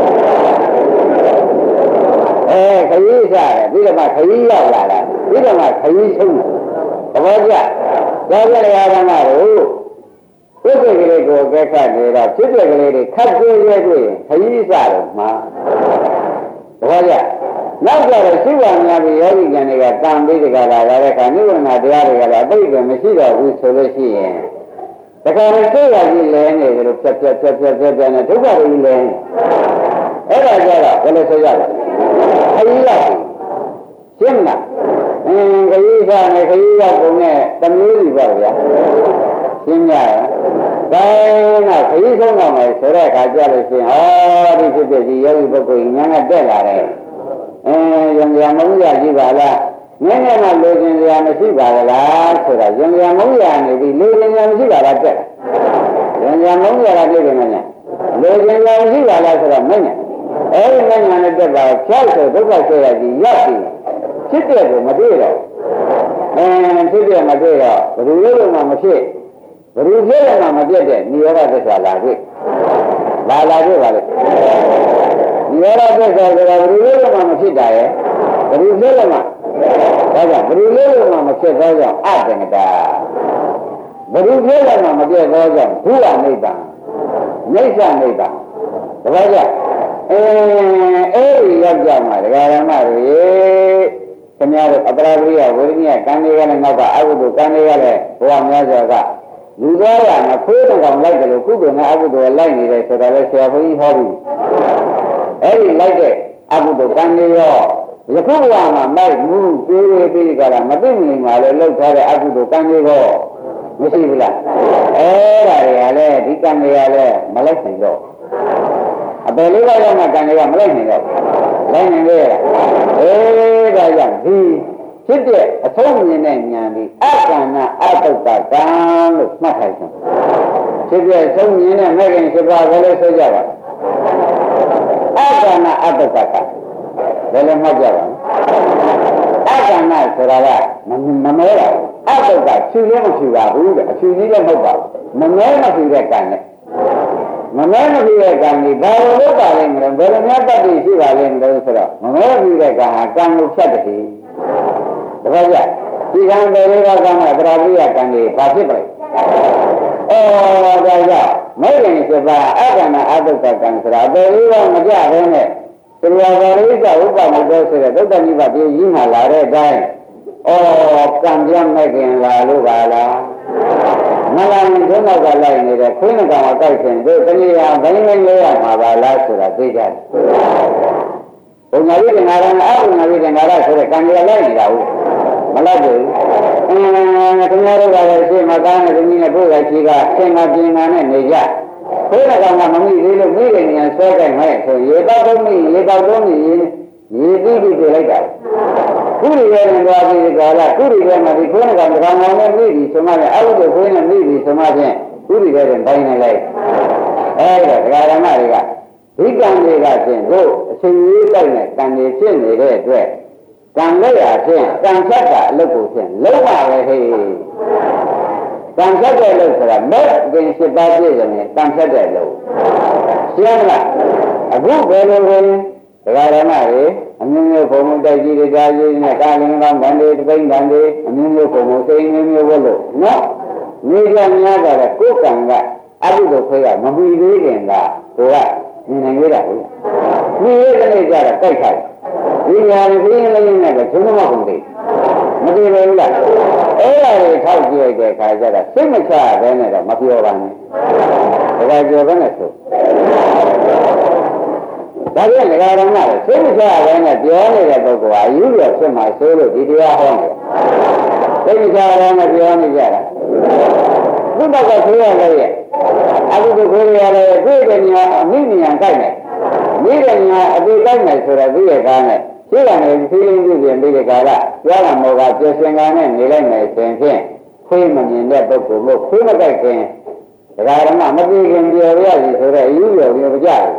[SPEAKER 2] ခရီးစားတယ်ပြီးတော့မှခရီးရောက်လာတာပြီးတော့မှခရီးဆုံးတယ်သဘောကျဒါကြတဲ့အားဓမ္မတို့ပြည့်စုံကလေးကိုကဲခတ်နေတော့ဖြစ်တဲ့ကလေးတွေခတ်သေးရဲ့တွေ့ရင်ခရီးစားတယ်မှာသဘောကျနောက်ကြတော့ရှိပါများပြီးယောဂီကျန်တွေကတန်ပြီးတကလာတဲ့အခါနိဗ္ဗာန်တရားတွေကလည်းအတိတ်ကမရှိတော့ဘူးဆိုလို့ရှိရင်တခါလေစိတ်ရကြီးလဲနေတယ်လို့ဖြတ်နဲ့ဒုက္ခတွေလဲအဲ့ဒါကြတော့ဘယ်လိုဆိုရလဲခရီးရောက်ရှင်းလားခရီးစားနေခရီးရောက်ကုန်နဲ့တမျိုးစီပါဗျာရှင်းကြရဲ့ဒါနဲ့ခရီးဆုံးတော့မယ်ဆိုတဲ့အခါကြလို့ရှိရင်ဒီဖြစ်ဖြစ်ဒီယောဂီပုဂ္ဂိုလ်ဉာဏ်ကတက်လာတယ်ယုံကြည်မုန်းရရှိပါလားနည်းနည်းမှလိုချင်စရာမရှိပါလားဆိုတာယုံကြည်မုန်းရနေပြီလိုချင်စရာမရှိပါလားတက်ယုံကြည်မုန်းရတာပြည့်တယ်မညာလိုချင်စရာမရှိပါလားဆိုတော့မညာအဲ့ဒီမညာနဲ့တက်တာဖြောက်ဆိုဒုက္ခဆက်ရကြီးရောက်ပြီဖြစ်တဲ့ကိုမတွေ့တော့ဖြစ်တဲ့မတွေ့တော့ဘယ်လိုလုပ်မှမဖြစ်ဘယ်လိုဖြစ်မှမပြတ်တဲ့နိရောဓသစ္စာလာတွေ့လာတွေ့ပါလေနိရောဓသစ္စာဆိုတာဘယ်လိုလုပ်မှမဖြစ်တာရဲ့ဘယ်လိုလုပ်မှဒါကြောင့်ဘယ်လိုလုပ်မှမဖြစ်သောကြောင့်အတ္တငတာဘယ်လိုဖြစ်မှမပြတ်သောကြောင့်ဘုရားနိဗ္ဗာန်နိစ္စနိဗ္ဗာန်တပည့်ကြအဲ့ဒီရောက်ကြမှာဒကာရမတွေခင်ဗျားတို့အပရာပရိယဝိရိယကံတွေကလည်းနောက်ကအကုသိုလ်ကံတွေကလည်းဘဝများစွာကလူသားရမခွေးတောင်လိုက်တယ်လို့ကုသိုလ်နဲ့အကုသိုလ်လိုက်နေတယ်ဆိုတာလည်းဆရာဘုန်းကြီးဟောပြီအဲ့ဒီလိုက်တဲ့အကုသိုလ်ကံတွေရောယခုဘဝမှာမိုက်မှုပြီးကြတာမသိမြင်ပါလေလောက်ထားတဲ့အကုသိုလ်ကံတွေရောမရှိဘူးလားအဲ့ဒါတွေကလည်းဒီကံတွေကလည်းမလိုက်နိုင်တော့အပယ်လေးပါးမှကံတွေကမလိုက်နိုင်တော့လိုက်နိုင်လေဒါကြောင့်ဒီဖြစ်တဲ့အဆုံးမြင်တဲ့ဉာဏ်ဒီအကန္နာအတုတ္တကံလို့မှတ်ထားခြင်းဖြစ်တဲ့အဆုံးမြင်တဲ့မဲ့ခင်7ပါးကိုလည်းဆိုကြပါအကန္နာအတုတ္တကံဘယ်လိုမှတ်ကြပါအကန္နာဆိုတာကမမဲတာအတုတ္တဖြူလည်းမဖြူပါဘူးတဲ့အဖြူကြီးလည်းမဟုတ်ပါဘူးမမဲမဖြူတဲ့ကံနဲ့မမဲမဖြူတဲ့ကံဒီဘာလို့လုပ်ပါလဲမလို့ဘယ်လိုများတတ်သိရှိပါလဲမလို့ဆိုတော့မမဲမဖြူတဲ့ကံဟာကံကိုဖြတ်တယ်တပည့်ကြဒီကံတွေတွေကကံကပရာပရိယကံတွေဘာဖြစ်ပါလဲဒါကြောင့်မဲ့ရင်7ပါးအကန္နာအတုတ္တကံဆိုတာအပေလေးကမကြဘဲနဲ့တရားပါရိစ္ဆဥပ္ပမုတ္တဆိုတဲ့သုတ္တနိဗ္ဗာန်ပြည့်ရင်းမှာလာတဲ့အတိုင်းကံပြတ်မဲ့ခင်လာလို့ပါလားမလာရင်ဒုနောက်ကလိုက်နေတဲ့ခွင်းကံကိုတိုက်ခင်တို့တဏှာဘိုင်းလေးလေးရမှာပါလားဆိုတာသိကြတယ်ဘုံညာရိတ္တနာရအဘုံညာရိတ္တနာရဆိုတဲ့ကံကြလိုက်နေတာဟုတ်မလိုက်ဘူးခင်ဗျားတို့ကလည်းရှင်းမသားနဲ့သမီးနဲ့တို့ကကြီးကဆင်ကပြင်းကနဲ့နေကြခိုးတဲ့ကောင်ကမမိသေးလို့မိတဲ့နေရာဆွဲကြိုက်မဲ့ဆိုရေတောက်တော့မိရေတောက်တော့မိရေပြီးပြလိုက်တာခုရီရဲ့သွားပြီးကြလားခုရီရဲ့မှာဒီခိုးတဲ့ကောင်ကကောင်နဲ့မိပြီဆိုမှလည်းအဲ့လိုခိုးနဲ့မိပြီဆိုမှဖြင့်ခုရီရဲ့တိုင်းနေလိုက်အဲ့ဒါဒကာရမတွေကဒီကံတွေကဖြင့်တို့အချိန်ကြီးတိုက်နဲ့ကံတွေဖြစ်နေတဲ့အတွက်ကံလက်ရဖြင့်ကံချက်တာအလုပ်ကိုဖြင့်လုံးဝပဲဟေးကံချက်တဲ့လို့ဆိုတာမဲ့အရင်7ပါးပြည့်တယ်ကံချက်တဲ့လို့ရှင်းမလားအခုဘယ်လိုလဲဒကာရမတွေအမျိုးမျိုးဘုံဘုံတိုက်ကြီးတွေဒါကြီးနဲ့ကာလင်ကောင်းဗန်တွေတပိန်းဗန်တွေအမျိုးမျိုးဘုံဘုံစိတ်မျိုးမျိုးဝတ်လို့နော်နေကြများတာကကိုယ်ကံကအဘိဓိခွဲကမမီသေးခင်ကကိုကမြင်နိုင်ရတာဟုတ်ဒီရဲ့ကနေကြတာတိုက်ခိုက်ဒီညာဒီပြင်းလေးနဲ့ကဘုံမကုန်သေးမတည်ဘူးလားအဲ့ဒါတွေထောက်ကြည့်တဲ့ခါကျတော့စိတ်မချဘဲနဲ့တော့မပြောပါနဲ့ဒါကြပြောဘဲနဲ့ဆိုဒါပြန်ဒကာရမတွေစိတ်မချဘဲနဲ့ပြောနေတဲ့ပုဂ္ဂိုလ်ဟာအယူရဖြစ်မှာဆိုလို့ဒီတရားဟောတယ်စိတ်မချဘဲနဲ့ပြောနေကြတာဘုဒ္ဓကဆိုရလေရဲ့အခုဒီကိုရရတယ်တွေ့တဲ့ညာအမိညာကြိုက်တယ်မိတဲ့ညာအတိကြိုက်တယ်ဆိုတော့ဒီရဲ့ကားနဲ့ရှိတယ်ဖြည်းဖြည်းပြင်ပြီးတဲ့ကာလပြောတာမောကပြည့်စင်ကနဲ့နေလိုက်မယ်ဆိုရင်ဖြင့်ခွေးမမြင်တဲ့ပုဂ္ဂိုလ်လို့ခွေးမကြိုက်ခင်ဒကာရမမသိခင်ပြောရစီဆိုတော့အယူရောပြောကြတယ်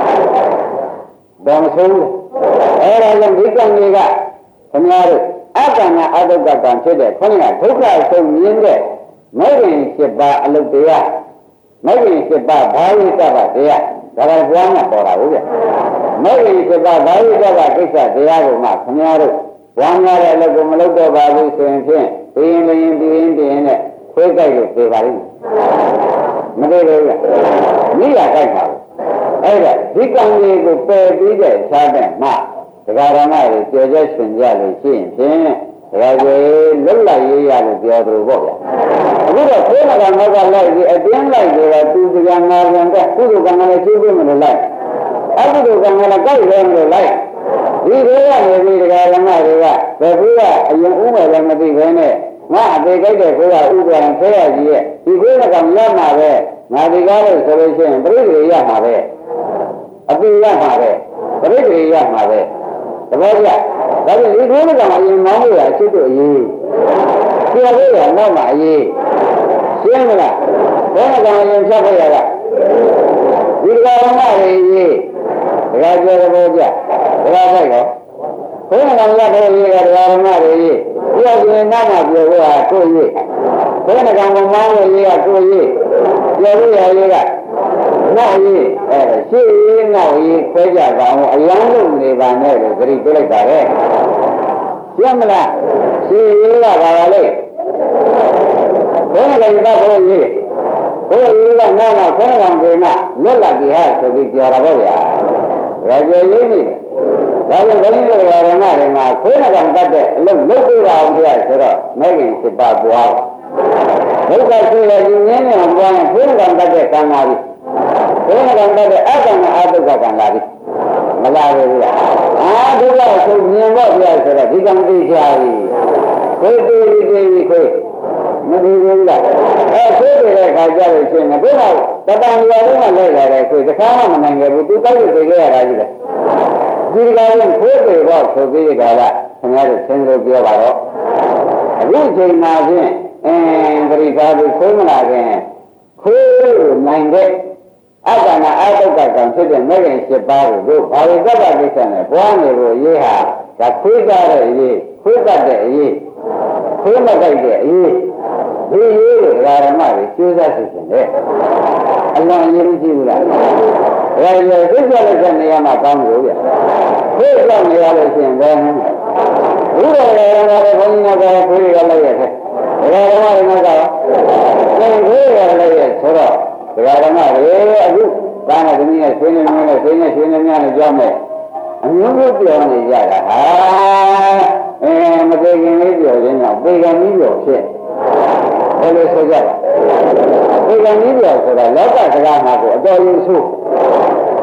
[SPEAKER 2] တော့မဆုံးဘူးအဲ့ဒါကြောင့်ဒီကံတွေကခင်ဗျားတို့အတ္တနာအတုကကံဖြစ်တဲ့ခေါင်းကဒုက္ခဆုံးမြင်တဲ့မိုက်ရင်7ပါးအလုတ်တရားမိုက်ရင်7ပါးဘာဝိတ္တပါတရားဒါကဘုရားမှာပေါ်တာဟုတ်ဗျမိုက်ရင်7ပါးဘာဝိတ္တပါကိစ္စတရားကိုမှခင်ဗျားတို့ဘွားများတဲ့အလုတ်ကိုမလုပ်တော့ပါဘူးဆိုရင်ဖြင့်ပြင်းနဲ့ခွေးကြိုက်လို့ပြေပါလိမ့်မတည်ဘူးလားမိရကြိုက်ပါဘူးအဲ့ဒါဒီကံလေးကိုပယ်ပြီးတဲ့ခြားတဲ့မှဒကာရမတွေကြော်ကြရှင်ကြလို့ရှိရင်ဖြင့်ဒကာကြီးလွတ်လပ်ရေးရလို့ပြောသူပေါ့ဗျာအခုတော့ကိုယ်ကမောကလိုက်ပြီးအတင်းလိုက်ပြီးတော့သူကငါပြန်တဲ့ကုသိုလ်ကံလည်းကျိုးပြမလို့လိုက်အကုသိုလ်ကံလည်းကြိုက်တယ်လို့လိုက်ဒီလိုရနေပြီးဒကာရမတွေကဘယ်သူကအရင်ဥမဲ့လည်းမသိဘဲနဲ့ငါအသေးကြိုက်တဲ့ကိုယ်ကဥပ္ပံဆဲရကြီးရဲ့ဒီကိုယ်ကရမှာပဲငါဒီကားလို့ဆိုလို့ရှိရင်ပြိတ္တိရမှာပဲအပိရမှာပဲပြိတ္တိရမှာပဲသဘောကျဒါပေမဲ့ဒီကိုယ်ကအရင်မောင်းလို့ရအချစ်တို့အရေးပြောလို့ရနောက်မှအရေးရှင်းမလားဘယ်ကအရင်ဖြတ်ခဲ့ရတာဒီကရမတွေရေးဒကာပြောသဘောကျဒကာကြိုက်တော့ဘယ်ကရတဲ့ရေးကဒကာရမတွေရေးပြောရင်နားမှာပြောလို့ဟာကိုရေးဘယ်ကမောင်းလို့ရေးကကိုရေးပြောလို့ရရေးကနောက်ရေးရှေ့ရေးနောက်ရေးခွဲကြပါအောင်အလန်းလုံးနေပါနဲ့လို့ဂရိပြလိုက်ပါပဲရှင်းမလားရှေ့ရေးကဘာလဲဘယ်နဲ့လဲဘုရားရေးဘုရားရေးကနောက်ခေါင်းကောင်တွေမှာလွတ်လပ်ပြီဟာဆိုပြီးပြောတာပေါ့ဗျာဒါကြရေးနေဒါကြောင့်ဘုန်းကြီးတို့ရဟန်းတွေမှာခွေးကောင်တတ်တဲ့အလုံးလုပ်ပြပါအောင်ပြဆိုတော့မဲခင်7ပါးပွားဒုက္ခဆိုရည်ငင်းနေအောင်ပွားရင်ခွေးကောင်တတ်တဲ့ကံလာပြီခွေးကောင်တတ်တဲ့အတ္တနဲ့အတုကကံလာပြီမလာဘူးလားဒုက္ခဆိုမြင်တော့ပြဆိုတော့ဒီကံသိချာပြီခွေးသေးခွေးမသိဘူးလားခွေးတဲ့ခါကြလို့ရှိရင်ဘုရားတတန်ရွာလုံးကလိုက်လာတယ်ခွေးတစ်ခါမှမနိုင်ခဲ့ဘူးသူတိုက်လို့သိခဲ့ရတာကြီးလေဒီကနေ့ခိုးတယ်တော့ဆိုပြီးကြလားခင်ဗျားတို့သင်လို့ပြောပါတော့အခုချိန်မှာဖြင့်ပရိသတ်ကိုခိုးမလာခင်ခိုးနိုင်တဲ့အတ္တနာအတုကကံဖြစ်တဲ့မဲ့ခင်7ပါးကိုတို့ဘာဝိတ္တကိစ္စနဲ့ဘွားနေဖို့ရေးဟာဒါခွေးကြတဲ့အရေးခွေးတတ်တဲ့အရေးခွေးမကြိုက်တဲ့အရေးဒီရေးကိုဓမ္မတွေကျိုးစားသိခြင်းလေအလွန်ရေးကြည့်ဘူးလားဒါရည်သိကြလိုက်တဲ့နေရာမှာကောင်းလို့ဗျခွေးကြောက်နေရလို့ရှိရင်ဘယ်နဲ့ဘုရားရဲ့ဘုန်းကြီးကခွေးရလိုက်ရဲ့ဓမ္မတွေကတော့ခွေးရလိုက်ရဲ့ဆိုတော့ဓမ္မတွေအခုကာမသမီးနဲ့ဆွေးနွေးများနဲ့ကြောက်မဲ့အမျိုးမျိုးပြောနေကြတာဟာမသိခင်လေးပြောခြင်းတော့ပေကံကြီးပြောဖြစ်ဘယ်လိုဆိုကြလဲပေကံကြီးပြောဆိုတာလောကစကားမှာကိုအတော်ရင်ဆိုမ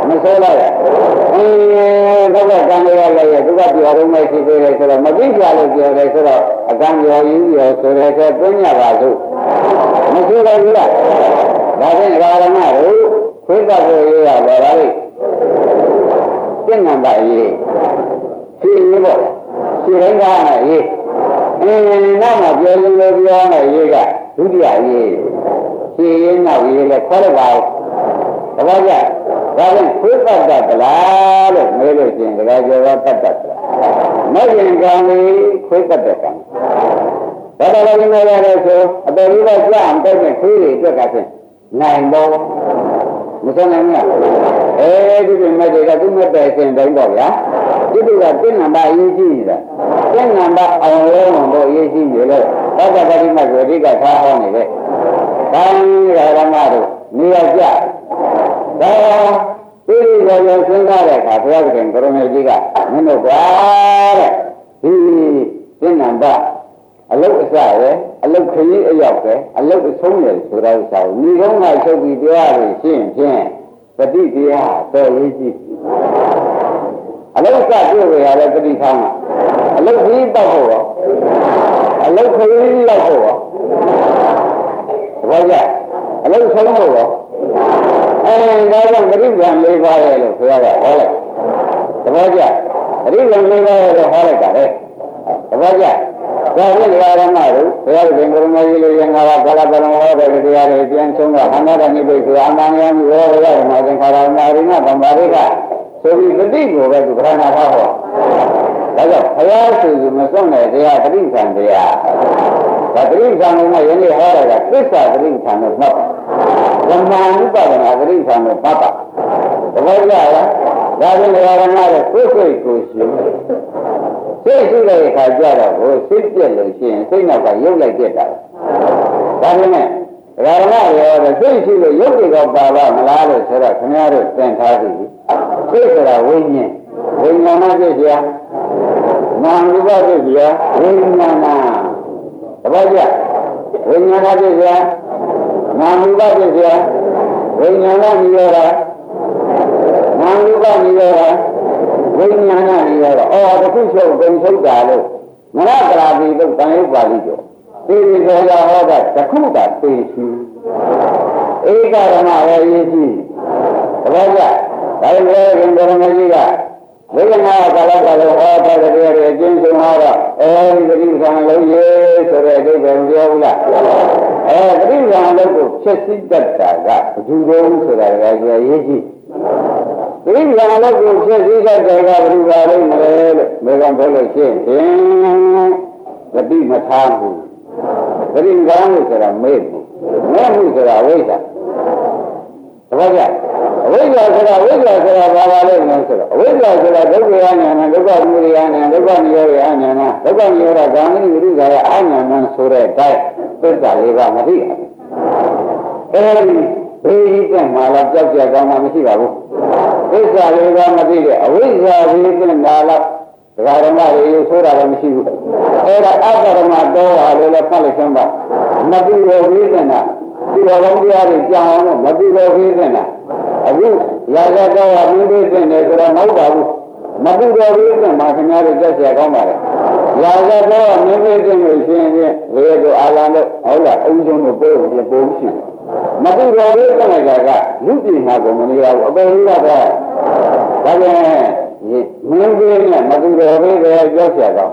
[SPEAKER 2] မဆိုးလိုက်တော့ကကံရလိုက်ရသူကပြောတော့မရှိသေးတယ်ဆိုတော့မသိကြလို့ပြောတယ်ဆိုတော့အကံရောယူရောဆိုတဲ့ကတွင်းရပါစို့မဆိုးလိုက်ဘူးလားဒါဖြင့်ကာရမတို့ခွေးပတ်ကိုရေးရပါလားလေပြင့်နံပါတ်ရေးဖြည့်ရေးပေါ့ဖြည့်တိုင်းကားနဲ့ရေးနောက်မှပြောလို့ပြောမယ်ရေးကဒုတိယရေးဖြည့်ရေးနောက်ရေးလည်းခေါ်လိုက်ပါဦးသဘောကျဒါဖြင့်ခွေးပတ်တတ်သလားလို့မေးလို့ချင်းတကယ်ကြောတတ်တတ်မဂ္ဂင်ကံလေးခွေးပတ်တတ်ကံဒါတော့လည်းနေရတယ်ဆိုအတော်ကြီးကကြာအောင်တက်တဲ့ခွေးတွေအတွက်ကဖြင့်နိုင်တော့မစနိုင်ဘူးအဲဒီဒီမဲ့တွေကသူ့မဲ့တဲ့ရှင်တိုင်းတော့ဗျာဒီကပြင်းနံပါတ်အရေးကြီးနေတာပြင်းနံပါတ်အောင်လုံးတော့အရေးကြီးနေလို့သတ္တပတိမဂ္ဂဝိကထားဟောနေတယ်။ဒါရမတို့နေရာကြဒါပြည်ရောရောစဉ်းစားတဲ့အခါဘုရားရှင်ကရုဏာကြီးကမင်းတို့ကွာတဲ့ဒီပြင်းနံပါတ်အလုတ်အစရယ်အလုတ်ခရီးအရောက်ပဲအလုတ်အဆုံးရယ်ဆိုတဲ့ဥစ္စာကိုဒီကုန်းကချုပ်ပြီးတရားလို့ရှင်းဖြင့်ပฏิတရားတော်ရေးကြည့်အလုတ်ကပြုတ်ရတဲ့ပฏิထားမှာအလုတ်ကြီးတောက်ဖို့ရောအလုတ်ခရီးရောက်ဖို့ရောဘောကြအလုတ်ဆုံးဖို့ရောဒါကြောင့်ပฏิပန်၄ပါးရဲ့လို့ဆိုရတာဟောလိုက်သဘောကျပฏิပန်၄ပါးရဲ့လို့ဟောလိုက်တာလေသဘောကျဒါဖြင့်ဓမ္မတို့ဘုရားရှင်ကရုဏာကြီးလိုရင်ငါကကာလပရမောတဲ့တရားတွေပြန်ဆုံးတာအနာတနိဗ္ဗိတ်ကအမှန်တရားမျိုးရောဘုရားဓမ္မသင်္ခါရနာရိနဗမ္မာရိကဆိုပြီးပฏิကိုပဲသူခန္ဓာဟောဒါကြောင့်ဘုရားဆိုသူမစွန့်တဲ့တရားပฏิခံတရားဒါပฏิခံကယနေ့ဟောတာကသစ္စာပฏิခံလို့မှတ်ဓမ္မဥပဒနာပฏิခံလို့မှတ်ပါသဘောကျလားဒါဖြင့်ဓမ္မရဲ့ကိုယ်ကိုယ်ကိုရှင်စိတ်ရှိတဲ့အခါကျတော့ကိုစိတ်ပြက်လို့ရှိရင်စိတ်နောက်ကရုပ်လိုက်ပြက်တာဒါပေမဲ့ဓမ္မရောစိတ်ရှိလို့ရုပ်တွေကပါလာမလားလို့ဆိုတော့ခင်ဗျားတို့သင်ထားပြီစိတ်ဆိုတာဝိညာဉ်ဝိညာဏဖြစ်เสียနာမ်ဥပဖြစ်เสียဝိညာဏတပည့်ကြဝိညာဏဖြစ်เสียနာမ်ဥပဖြစ်เสียဝိညာဏနိရောဓနာမ်ဥပနိရောဓဝိညာဏနိရောဓတခုချုပ်တုံထုတ်တာလို့မရကရာတိလို့တန်ရုပ်ပါဠိတော်ဒီဆိုရဟောတာတခုတာသိရှိဧကရဏရဲ့ရေးကြည့်တပည့်ကြဒါရင်လည်းခင်ဗျားကြီးကဝိညာဏကာလကလည်းဟောတဲ့တရားတွေအကျဉ်းဆုံးဟောတော့အဲဒီပဋိသင်္ခါလုံးရေးဆိုတဲ့အဓိပ္ပာယ်ပြောဘူးလားပဋိသင်္ခါလုံးကိုဖြစ်စည်းတတ်တာကဘယ်သူတုံးဆိုတာကရေးကြည့်ပဋိသင်္ခါလုံးကိုဖြစ်စည်းတတ်တဲ့ကဘယ်သူပါလိမ့်မလဲလို့မေကွန်ပြောလို့ရှိရင်ပဋိမထားဘူးပဋိသင်္ခါလုံးဆိုတာမေ့ဘူးမဲ့မှုဆိုတာဝိဇ္ဇာသဘောကျအဝိဇ္ဇာဆိုတာဘာပါလဲမဆိုတော့အဝိဇ္ဇာဆိုတာဒုက္ခအညာဏဒုက္ခမူရိယအညာဒုက္ခနိရောဓအညာဏဒုက္ခနိရောဓဂာမိဝိရိယအညာဏဆိုတဲ့အတိုင်းသစ္စာလေးပါမသိဘူးအဲဒီဘေးကြီးကမှလာကြောက်ကြကောင်းမှမရှိပါဘူးသစ္စာလေးပါမသိတဲ့အဝိဇ္ဇာဘေးကနာလာဒကာရမတွေဆိုတာလည်းမရှိဘူးအဲဒါအပ္ပရမတော်ဟာလည်းဖတ်လိုက်စမ်းပါမသိရောဝိသနာဒီလိုကောင်းတရားတွေကြောင်းအောင်မသိရောဝိသနာအခုရာဇတော်ကမြင်သိတဲ့နေဆိုတော့မဟုတ်ပါဘူးမသိရောဝိသနာခင်ဗျားတို့ကြက်ရကောင်းပါလေရာဇတော်ကမြင်သိတဲ့လို့ရှင်းရင်ဝေတို့အာလံတို့ဟုတ်လားအုံကျုံတို့ပို့ပြီးပို့ရှိတယ်မသိရောဝိသနာကလူပြည်မှာကိုမနေရဘူးအပေကြီးကတော့ဒါပြန်မြင်သိနဲ့မသိရောဝိသနာကြောက်ရကောင်း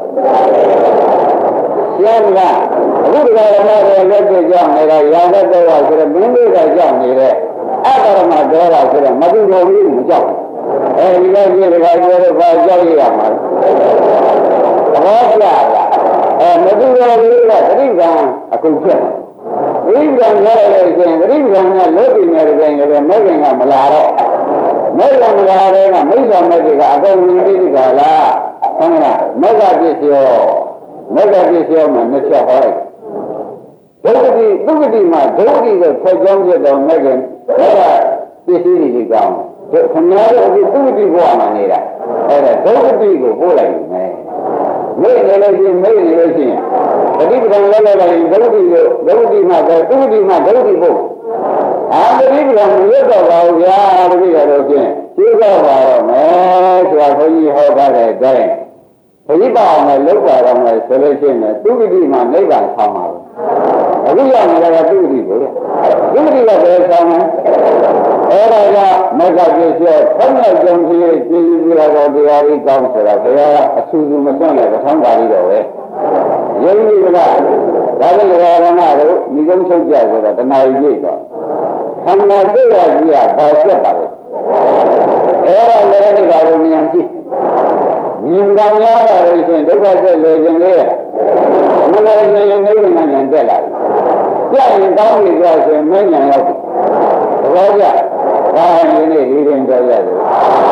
[SPEAKER 2] ရမ်းလားအခုဒီကရမတွေလက်တွေ့ကြောင့်နေတာရာဇတော်ကဆိုတော့မင်းတို့ကကြောက်နေတဲ့အပ္ပရမဒေါရဆိုတော့မသိတော်ဘူးမကြောက်အဲဒီကကြီးတခါပြောတော့ဘာကြောက်ရမှာလဲသဘောကျလားမသိတော်ဘူးကသတိကံအခုဖြစ်သတိကံရရလို့ရှင်သတိကံကလို့ပြနေတယ်ဆိုရင်မဲ့ခင်ကမလာတော့မဲ့ကမလာတဲ့ကမိစ္ဆာမဲ့ကအကုန်မြင်သိကြလားဟုတ်မလားမဲ့ကပြည့်ရောမဂ္ဂပစ္စယောမှာနှစ်ချက်ဟောလိုက်ဒုက္ခတိဒုက္ခတိမှာဒုက္ခတိကိုဖွဲ့ကြောင်းပြတော့မဂ္ဂပစ္စည်းတွေကောင်းခဏတော့ဒီဒုက္ခတိဘဝမှာနေတာအဲ့ဒါဒုက္ခတိကိုပို့လိုက်မယ်မိတ်နေလို့ရှိရင်ပฏิပဒံလည်းလည်းဒုက္ခတိကိုဒုက္ခတိမှာဒုက္ခတိမှာဒုက္ခတိပို့ပฏิပဒံမရွတ်တော့ပါဘူးဗျာတပည့်တော်ဖြင့်ရှင်းတော့ပါတော့မယ်ဆိုတာဘုန်းကြီးဟောထားတဲ့အတိုင်းဘုရားပါအောင်လည်းလောက်ပါတော့မယ်ဆိုလို့ရှိရင်သူဂတိမှာနိဗ္ဗာန်ဆောင်ပါဘူးအခုရောက်နေတာကသူဂတိကိုသူဂတိကဘယ်ဆောင်လဲအဲ့ဒါကမဂ္ဂပစ္စည်းဖုံးတဲ့ကြုံကြီးကြည်ပြီးတော့တရားကြီးကောင်းဆိုတာဘုရားကအဆူဆူမစွန့်တဲ့ပထမပါဠိတော်ပဲယုံကြည်ကြလားဒါလည်းရဟနာတို့ဒီကုန်းချုပ်ကြဆိုတာတဏှာကြီးကြီးတော့ခန္ဓာစိတ်ရကြီးကဘာဖြစ်ပါလဲအဲ့ဒါလည်းဒီကောင်ကိုမြင်ကြည့်မြင်ကြရတာလို့ရှိရင်ဒုက္ခဆက်လေခြင်းလေးမလည်းနေနေနေနေတက်လာတယ်ကြရင်ကောင်းပြီဆိုရင်မဉဏ်ရောက်တယ်သဘောကျဒါရင်းနေဒီရင်ကြောက်ရတယ်